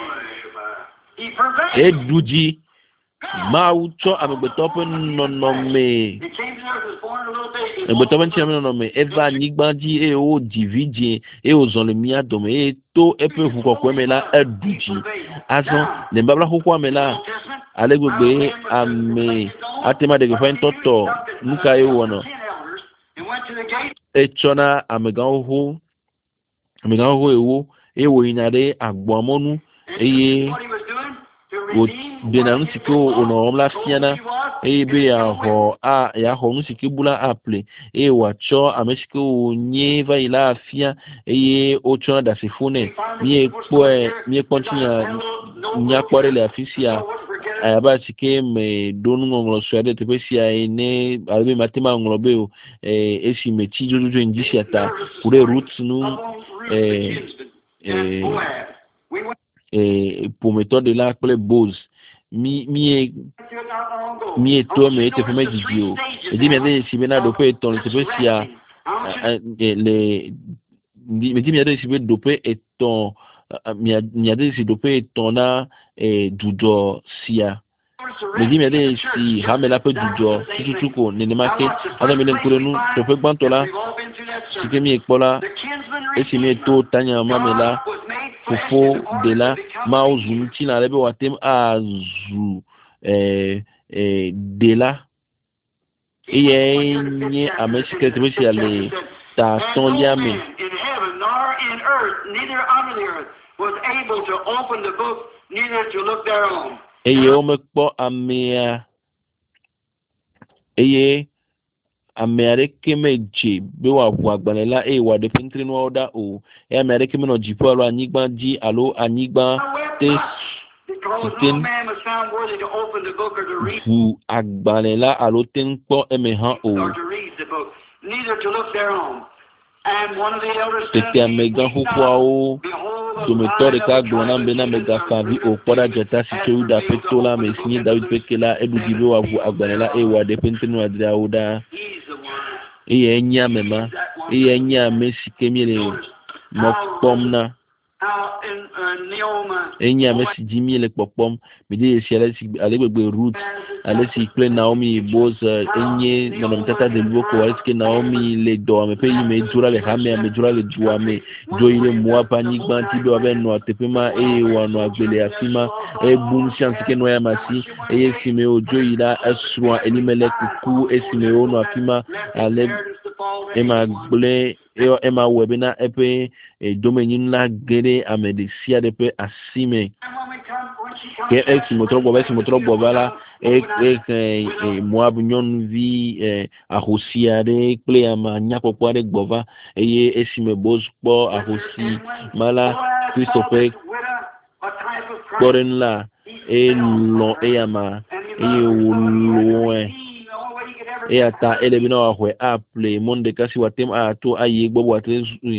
eduji maucho amegbeto nonome egbeto nchime nonome eva nigbanji o dividi o zonlemia dome to epe hukoko emela eduji azon le mbabla hukwa mela alegbegbe ame atema de gefa ntoto nuka wono echona ameganho ewo ewo inade agbomonu eye o benanu siko ono omla fiana ebe ya ho nusiki bula apple wacho amesiko nyeva ila afia ocho da sifune mi pontinya nya kware le afisia ayaba sike me donu ngolo swede tepesia ene albe matema ngolobe esi mechi jojo njisiata kure roots nu pour méthode de la appelée Bose mi to me te feme didio e di me de si bena dope ton te pesia le mi di me de si be dope eton mi ade si dope tona dudo sia me di me de si hamela pe dudo tutuko nene make ada me len kurenu dope gbantola si ke mi ekpola e si me to tanya mamela fofo de la mauzum tina lebe watem azu de la nye amesike tebesi ale ta ton yame omekpo amea America meje be wa bu agbanela wa de pentri no order o America me no jipo alo anigba ji alo anigba te sitin bu agbanela alo tenpo emehan o tete amega hukwa o dometore ka glona mbena mega favi o poda jeta sikeu da petola mesinye David pekela edudibe wa bu agbanela wa de pentri no adria oda enya mema enya mesike miele mokpomna enya mesi jimiele popom mede si alegbegbe root alesi kle Naomi Boz enye na mtata de boko alesi Naomi le do me pe me jura le hame me jura le jua me do ile moi pani gbanti do abe no atepema wano agbele afima bum chance ke no ya masi sime ojo ila aswa enimele kuku esime ono afima ale ema gbele ema webina epe domenyin la gere amedesia depe asime ke motro bobala moab nyon vi ahosiade ple ama nyakopwa de gbova esime bozpo ahosi mala Christopher Korenla lo ama loin ata elebina ahwe apple monde kasi watem ato aye gbo watre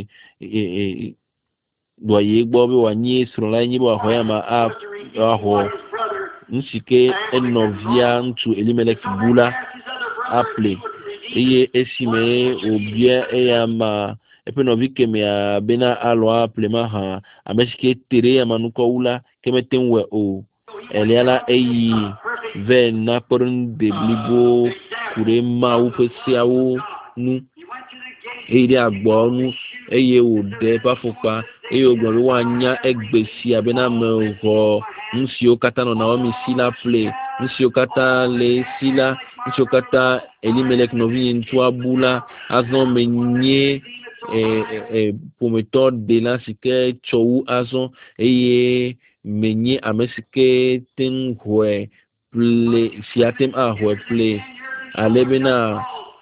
do aye gbo be wanye srola nyi bo ahwe ama aho nsike enovia ntu Elimelech bula apple esime obia ama epenovike me bena alo apple ma ha amesike tere amanuko ula kemetenwe o eliala ve na porun de blibo kure ma u pesiawo nu ide agbonu o de pafopa ogbon wa nya egbesi abena me ho nsio kata no Naomi sila play nsio kata le sila nsio kata Elimelech novi ntwa bula azon menye pour méthode de la sike chou azon menye amesike tenhwe ple siatem ahwe ple alebena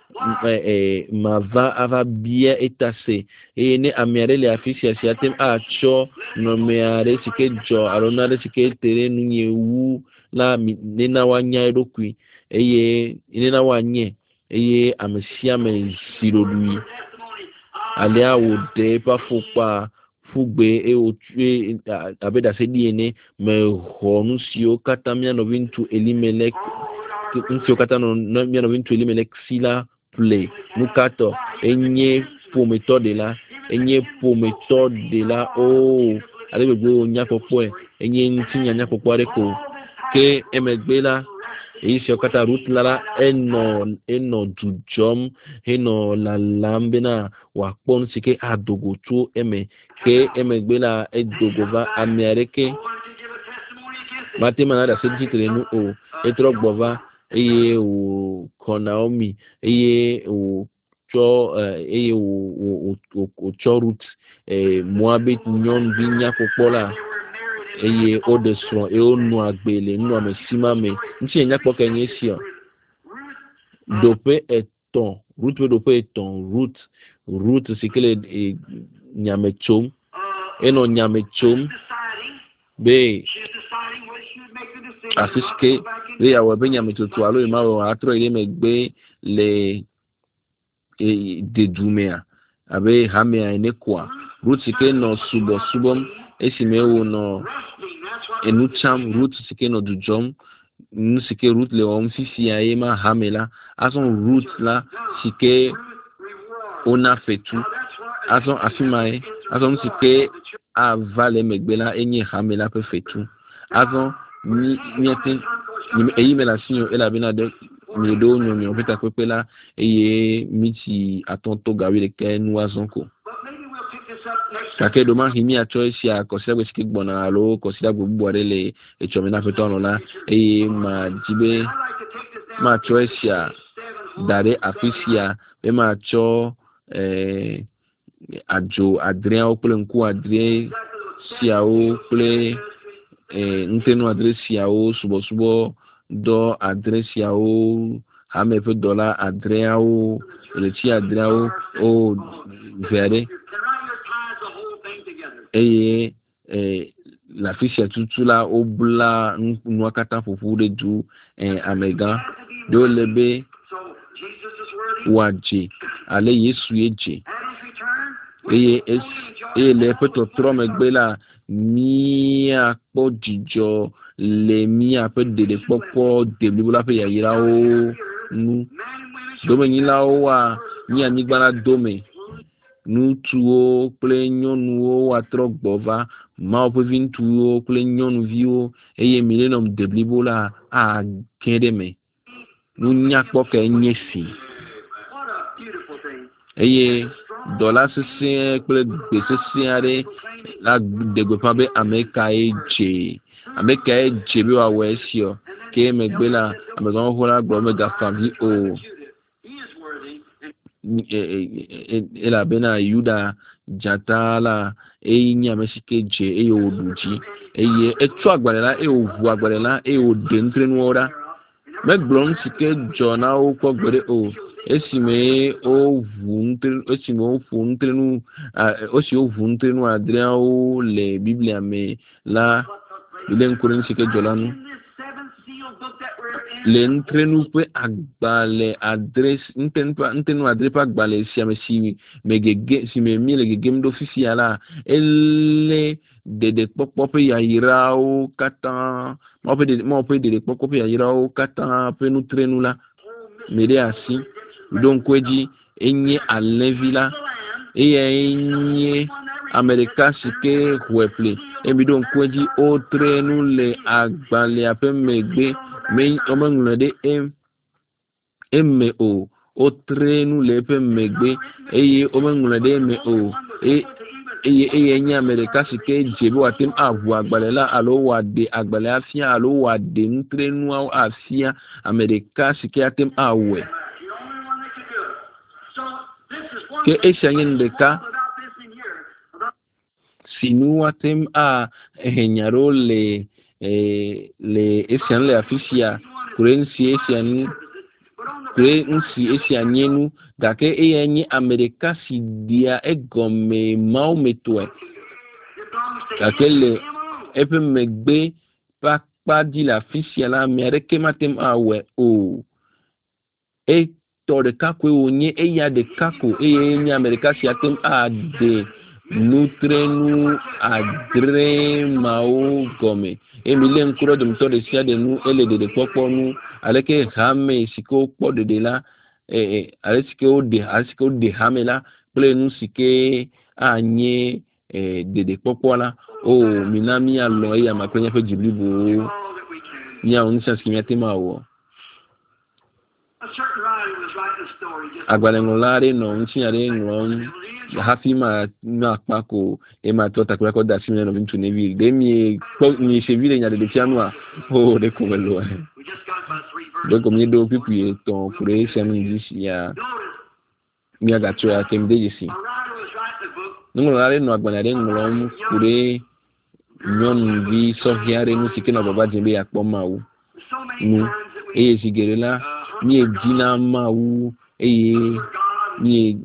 mava ava bien etase ne amiare le afisia siatem acho no meare sike jo alona le sike tere nunye wu la nena wanya edokui nena wanye amesia me sirodui alia wode pa fopa fugbe otue abeda se diene me honu sio kata mia no vintu Elimelech nsio kata no mia no vintu Elimelech sila ple nukato enye pometo de la o ale gbogbo nya popo enye ntinya nya popo are ko ke emegbela èyí ṣe ọkàtà root lára ẹnà dùjọm ẹnà làlàmbẹ náà wà pọ́n sí ké àdògò tó ẹmẹ ké ẹmẹgbẹ́ la ẹdògòva àmì àrẹ́kẹ́ màtẹ́mà náà dàsẹ́ títìrẹ́ nù o ẹtọ́rọ̀ gbọ̀va eye o kọ̀nàọ́mì eye o tsọ́ root moabit nyɔnu vi nyakpɔkpɔ la. Eye o de srɔ̃ eye o nu agbele nu ame si ma me ŋutsu yɛ nyakpɔ ke nye sia doƒe etɔ̃ root ƒe doƒe etɔ̃ root si ke le nyame tsom enɔ nyame tsom be afi si ke be awɔ be nyame tsotso alo ema wɔ atrɔ yi ɖe megbe le dedumea abe hamea ene koa root si ke nɔ subɔsubɔm esi me wo nɔ enu tsam root si ke nɔ dzudzɔm nu si ke root le wɔm fifia ye ma hame la azɔ root la si ke ona fetu azɔ afi ma ye azɔ nu si ke ava le megbe la enye hame la ƒe fetu azɔ miete eyi me la si nyo elabena de mi ɖewo nyɔnyɔ ƒe takpekpe la eye miti atɔ̃ to gawi ɖeke nu azɔ ko. Kake doma himi atsɔ esia kɔsia gbe sike gbɔna alo kɔsia gbogbo aɖe le etsɔme na aƒetɔ nɔ la eye ma di be matsɔ esia da ɖe afi sia be matsɔ adzo adreawo kple ŋku adre siawo kple ŋutenu adre siawo subɔsubɔ dɔ adre siawo hame ƒe dɔ la adreawo ɣleti adreawo o vea ɖe. Eye la fi sia tutu la o bla nua katã ƒoƒu ɖe du amegã ɖewo le be wòadze ale Yesu ye dze eye le eƒe tɔtrɔ megbe la míakpɔ dzidzɔ le míaƒe ɖeɖekpɔkpɔ de blibo la ƒe yayrawo nu domenyilawo wa mí anyigba la dome. Ŋutsuwo kple nyɔnuwo atrɔ gbɔ va Mawu ƒe vi ŋutsuwo kple nyɔnuviwo eye millennium de blibo la agẽ ɖe me nunyakpɔ ke nye si eye dɔla sesẽ kple gbe sesẽ aɖe la de gbeƒã be ame kae dze be wòawɔ esiɔ ke megbe la amegãxoxo la gblɔ megafa vi o. Elabena Yuda dzata la eye nye ame si ke dze eye wòɖu dzi eye etsɔ agbalẽ la eye wòʋu agbalẽ la eye wòɖe ŋutrenuwo ɖa megblɔ nu si ke dzɔ na wo kpɔ gbe ɖe o esime woʋu ŋutrenu adreawo le Biblia me la le ŋku ɖe nu si ke dzɔ la nu le ŋutrenu ƒe agbalẽ adre ŋutrenu adre ƒe agbalẽ sia me si me mi le gegem ɖo fifia la ele ɖeɖekpɔkpɔ ƒe yayrawo katã Mawu ƒe ɖeɖekpɔkpɔ ƒe yayrawo katã ƒe nutrenu la me ɖe asi ɖo ŋku edzi enye alẽvi la eye enye ame ɖeka si ke hoe ƒle emi ɖo ŋku edzi wotre nu le agbalẽa ƒe megbe womeŋlɔe ɖe eme o wotre nu le eƒe megbe eye womeŋlɔe ɖe eme o eye nye ame ɖeka si ke dze be wòate ŋu aʋu agbalẽ la alo wòaɖe agbalẽ afia alo wòaɖe nutrenuawo afia ame ɖeka si ke ate ŋu awɔe ke esia nye nu ɖeka si nu ate ŋu ahenya ɖewo le esia le afi sia kure ŋusi esia nye nu gake eye nye ame ɖeka si ɖia egɔme Mawu me tɔe gake le eƒe megbe ƒe akpa dzi le afi sia la ame aɖeke mate ŋu awɔe o etɔ ɖeka koe wònye eya ɖeka ko eye nye ame ɖeka si ate ŋu aɖe nutrenu adre mawo gɔme emi le ŋku ɖe dometɔ ɖe sia ɖe nu ele ɖeɖekpɔkpɔ nu aleke hame si ke wokpɔ ɖeɖe la arisike o de hamela ple nu sike anye de popola o minami alo ya makwenya fe jiblibo nya onisa skimete mawo agbalengolare no nchiare ngrom hafi ma na pako e ma tota kwa ko da simene no bintu nevi de mi chevile nya de piano a o de komelo donc mi do pipi ton kure semi disi ya mi aga twa kem de disi ngolare no agbalare ngrom kure nyon vi sofiare nu sikena baba jembe ya pomawu nu e sigerela mi edina mawu eye mi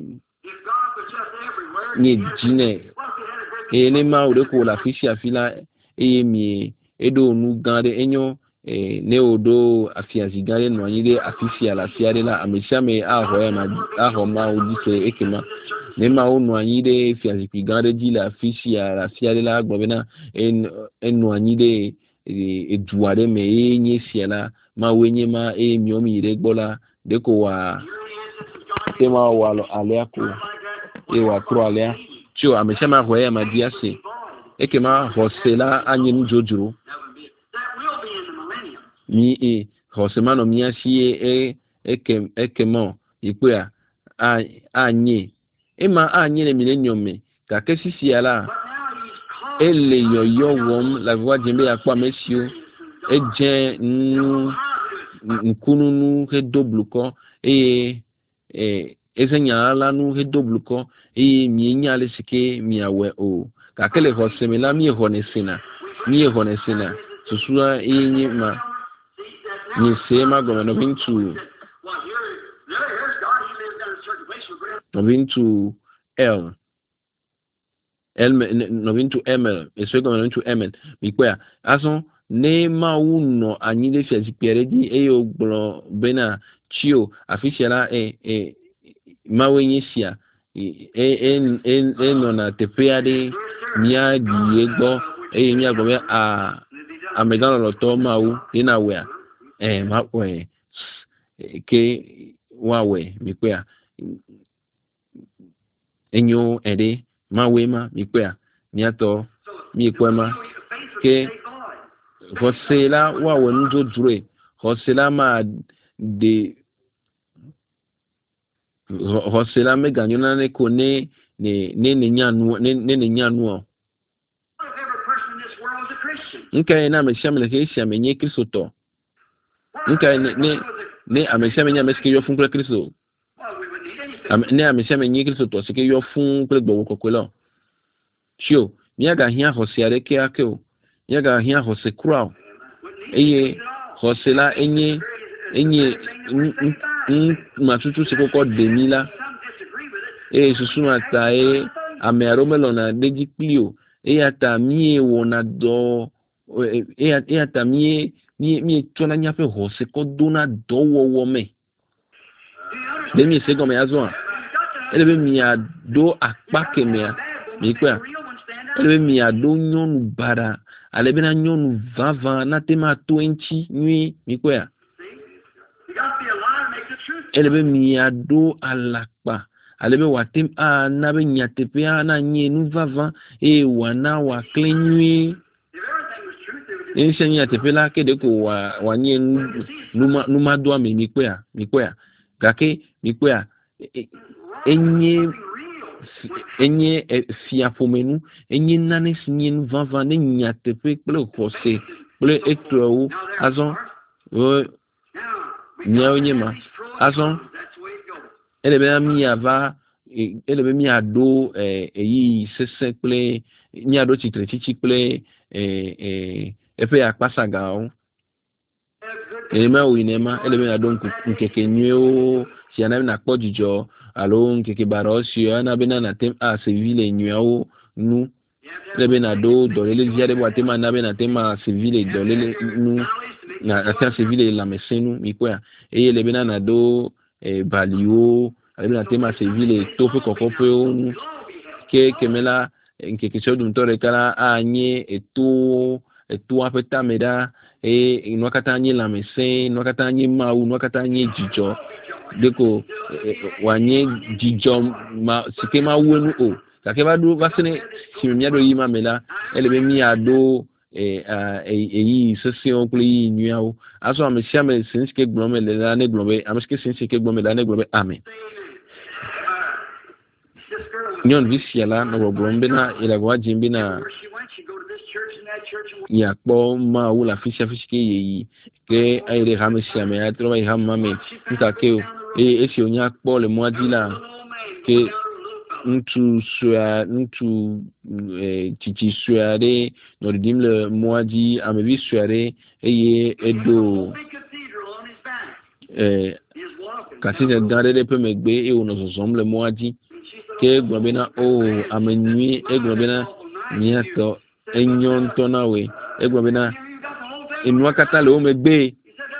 jine ene mawu de ko la fishi afila eye mi edo nu gande enyo ne odo afiazi gande no anyide afisi ala fiade la amesiame aho mawu dise ekema ne mawu no anyide fiazi gande di la fishi ala fiade la gbobena en anyide eduade me enye siala ma wenye ma miomi iregbola deko wa tema wa aleako wa pro alea tio amesema hoya madiase ekema hosela anye njojuro mi hosema no miasie ekemo ikwe anye ema anye le millennium me ka kesisi ala ele yoyo wom la voix jembe akwa mesio eje nkununu he double ko ezenya ala nu he double ko mi nyale sike mi awe o ka kele ho semela mi honesina susua nyi ma ni sema go no bintu L no bintu ML eso go no bintu ML mi kwa aso ne ma uno anyi de fiasi pieredi eyo gboro bena chio afisiala ma wenyisia no na tepeade mia di egbo mi agbo me a megano lo to mawu ina wea ma we ke wawe mi kwa enyo ede ma we ma mi kwa mi ato mi kwa ma ke hosela wa wonjo dure hosela ma de hosela me ganyona ne kone ne nyanu nka na me shamele ke sia menye Kristo to nka ne amesha menye meske yo fun kule Kristo ne amesha menye Kristo to sike yo fun kule gbo kokolo chio mi aga hia hosea ke akeo yaga hia hose krao eye hosela enye matutu sikoko demila susuma ta ameromelo na deji plio ata mie wona do ata mie tona nyafe hose ko dona do wo me demi se gome azwa elebe mi ado akpake me mi kwa elebe mi ado nyonu bara alebena nyonu vava na tema 20 nui mikwea elebe miado alakpa alebe watem na be nyatepe na nyenu vava wana wa klenui enshenya tepela ke deko wa nyenu numa do ame mikwea gake mikwea enye fiapomenu enye nane sinyen vava ne nyatepe ple kose ple ekro azon nyaonyema azon elebe mi ado eyi sese ple mi ado chichi ple epe akpasaga o eleme o inema elebe ado nkeke nyo si ana na kpojijo alo nkeke barosi ana bena na tem a civile nyo nu elebe na do dolele ziade bo atema na bena tema civile dolele nu na ata civile la mesenu mikwa elebe na do balio elebe na tema civile tofe kokope nu ke kemela nkeke chodum tore kala anye etu apeta meda nwakata anye la mesen nwakata anye mau nwakata anye jijo deko wanye jijom ma sikema wonu o kakeba do vasene simia do yima mela elebe mi ado eyi session kuli nyuawo aso amesia me sinske glome le la ne glome ameske sinske glome la ne glome amen nyon visiala no glombe na ila gwa jimbi na ya po ma wula fisha fishke yi ke aire hamesia me atro ai hamame ntakeo esi onya po le mwadi la ke ntu titi suare no dim le mwadi amevi suare eye edo kasi de dare de pe megbe e ono zozom le mwadi ke globena o amenui e globena niato enyon tonawe e globena enwa kata le o megbe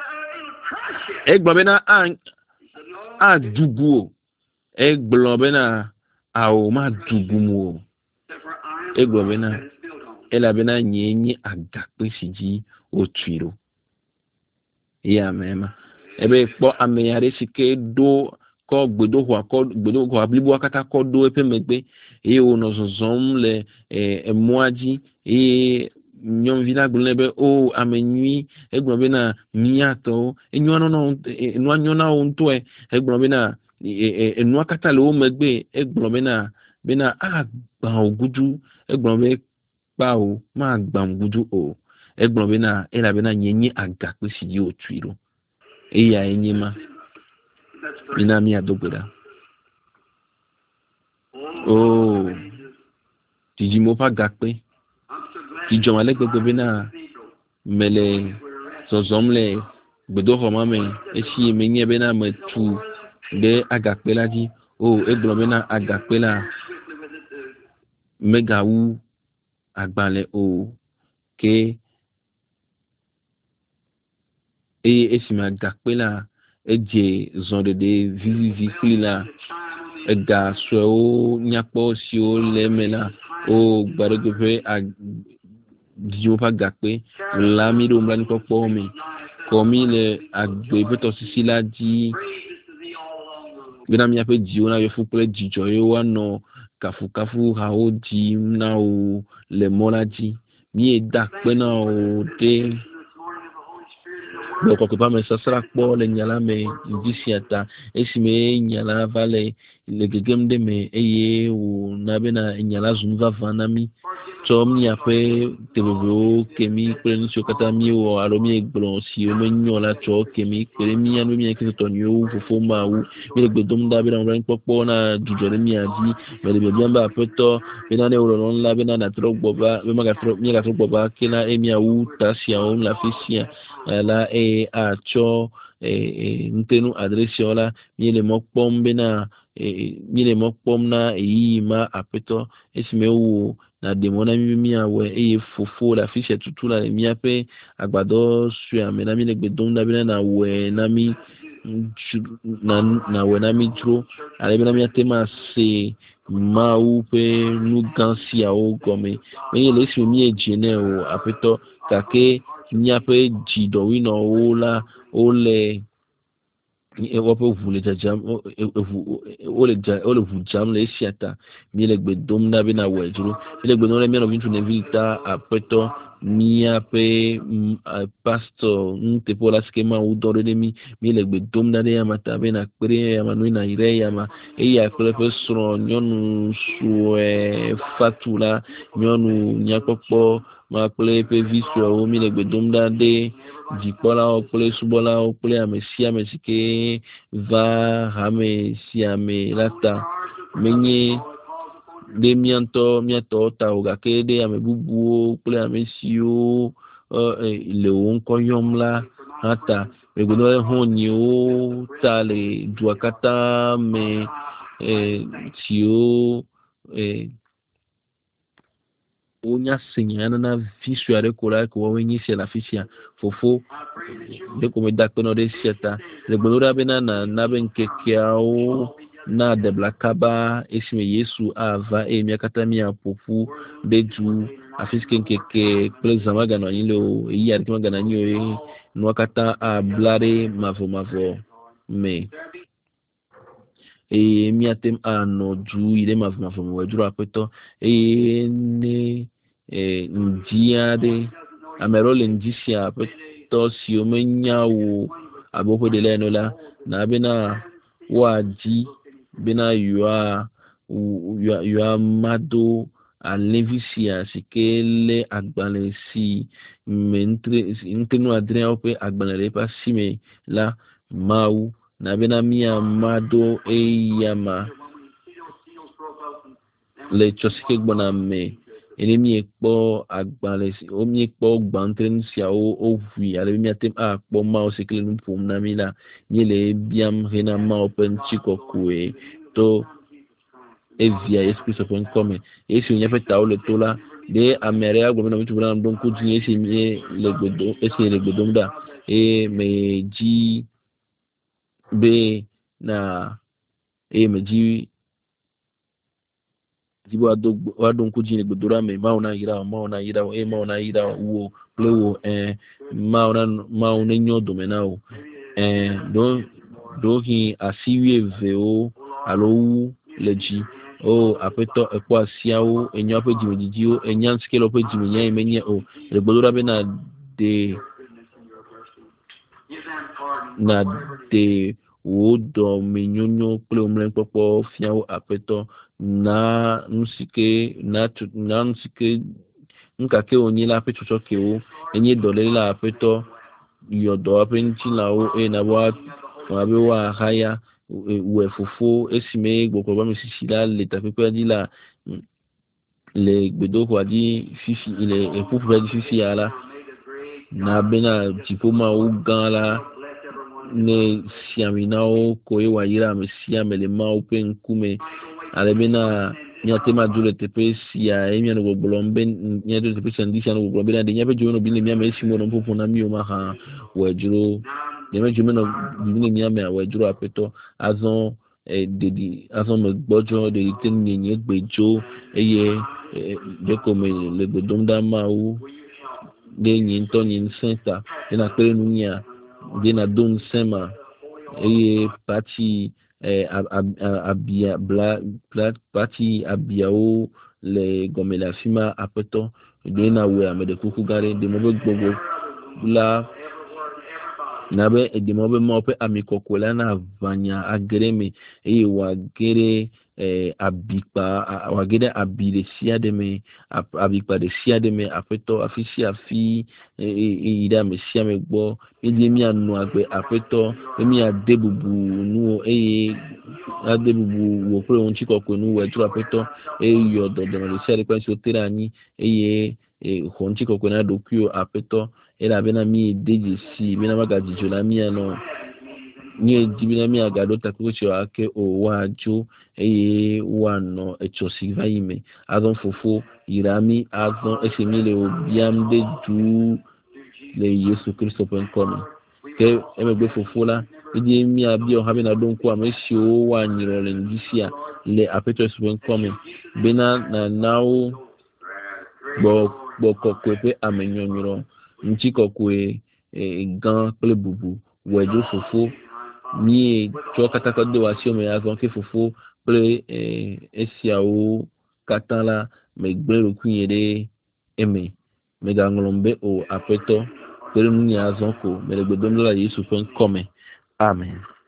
e globena a dugu e globena a o ma dugumo e globena e la bena nyenyi agakpe siji o twiro ya mema ebe po ameyare sike do ko gbedo ho ablibu akata ko do epe megbe e o no zozom le moaji e nyom vina glebe o amenui e gbobe na miato enyu no nyona onto e gbobe na enu akata le o megbe e gbobe na bena agba ogudu e gbobe pa o ma agba ogudu o e gbobe na e la bena nyenyi agakpe siji o twiro e ya enyima minami adogbeda oh tijimo pa gakpe tijoma le gbogbo bena mele zozomle gbedo homame esi menye bena metu de agakpe la di oh eglo bena agakpe la megawu agbale o ke esi ma agakpe la eje zonde de vivi la ega so nyapo si o lemela o gbaregope a diopa gakpe la mi do mlan popo mi komi le agbe beto sisi la di bena mi ape dio na yo fukle jijo yo wano kafu ha o di na o le mola di mi e dakpe na o de boko pa me sasra po le nyala me disiata esime nyala vale le gegem de me eye o na bena nyala zunva vanami tom ya pe tebebo kemi pren chokata mi o alomi egbon si o menyo la cho kemi pere mi anu mi ke to nyu fofo ma wu mi le gbedom da bena ran popo na dujore mi adi me le biamba peto bena ne o non la bena na tro gboba be ma ga tro mi ga tro gboba kila emi awu tasia on la fisia la a cho ntenu adresiola miele mokpom bena miele mokpom na ma apeto esimewu na demona mi awe fofo la fiche tutula mi ape agbado sua me na mi le gbedon da bena na we na mi na we na mi dro ale bena mi atema se ma upe nu gansi a o gome me le si mi ejene o apeto kake nyape jido wino ola ole ewope vule jam ole vujam le siata mi le gbedom na bena wejuru mi le gbedom le mi no vintu ne vita apeto mi ape pastor nte pola skema udore de mi le gbedom na de amata bena kpere amanu na ire yama ya kpere pesro nyonu suwe fatula nyonu nyapopo ma kpele pe visu o mi le gbedom da de jipola o kpele subola o kpele amesia mesike va hame siame lata menye de mianto ta o gake de ame bubu kpele amesio le on koyom la hata me gbedom honi o ta le duakata me tio onya senyana na visuare kola ko wenyi se la fisia fofo de ko me dakpe no de sieta le gbonora bena na ben kekiao na de blakaba esime Yesu ava miakata mi apofu de du afiske keke plezama gano yilo yar ki magana nyo no kata a blare mavo me miatem ano ju ile mavumavum wejuru apeto ne ndiade amerole ndisia apeto si omenyawo abopo de lenola na bena waji bena yua mado alevisia sikele agbalesi mentre adrien ope agbalere pa sime la mau na bena mia mado eyama le chosike gbona me enemi ekpo agbalesi omi ekpo gbantren sia o vi ale mi atem akpo mau sikele nu pum na mila nyele biam rena mau pen chiko kue to evia esprit open come esi onya peta o le tola de amere agbo na mitu bana don ko ji esi mi le gbedo da me ji be na me ji jibo adon ko ji le gbedo me mauna ira wo plewo mauna nyodo menao do hi asiwie veo alo leji apeto ekpo asiawo enyo ape jimejiji o enyan skelo ape jimenya emenye le gbodora be na de wo do menyonyo ple omlen popo fiawo apeto na nusike nkake onye la ape chochoke o enye dole la apeto yodo ape nchila o na wabe wa haya we fofo esime gboko ba misisila le tapepe di la le gbedo kwa di fifi ile epupu di fifi ala na bena tipoma o gala ne siamina o ko e wa yira me siame le ma o pe nkume ale bena nyatema dule tepe sia e miano gbolombe nyato tepe sandisia no gbolombe na de nyape jono bi le miame esimo no popo na mi o ma ha wejuro de me no bi miame wejuro apeto azon azon me gbojo de ten nyenye gbejo eye de comme le gbedomda ma o de nyinto nyin senta na pere nunya de na don sema eye parti abia parti abiao le gomela fima apeto de na we amede kuku gare de mo gbogbo la nabe de mo be mo pe amikokola na vanya agreme eye wa gere abikpa wagede abire sia de me abikpa de sia de me apeto afisi afi ida me sia me gbo edi mi anu agbe apeto mi adebubu nu adebubu wo pre on chiko ko nu we tu apeto yo do le sia de kwa so terani hon chiko ko na dokyo apeto era bena mi deji si bena magaji jola mi ano ni dibina mi agado takucho ake o wajo wano echosi vaime azon fofo irami azon esemile obiamde du le Yesu Kristo penkomi ke emegbe fofo la idi mi abi o habe na don ko amesi o wa nyiro le ndisia le apeto penkomi bena na nao bo kokwepe amenyonyoro nchi kokwe gan ple bubu wejo fofo mi cho kataka de wasio me azon ke fofo ple esiao katala me gbero kunyere eme me gangolombe o apeto pere nunya azon ko me le gbedomla Yesu pen come amen.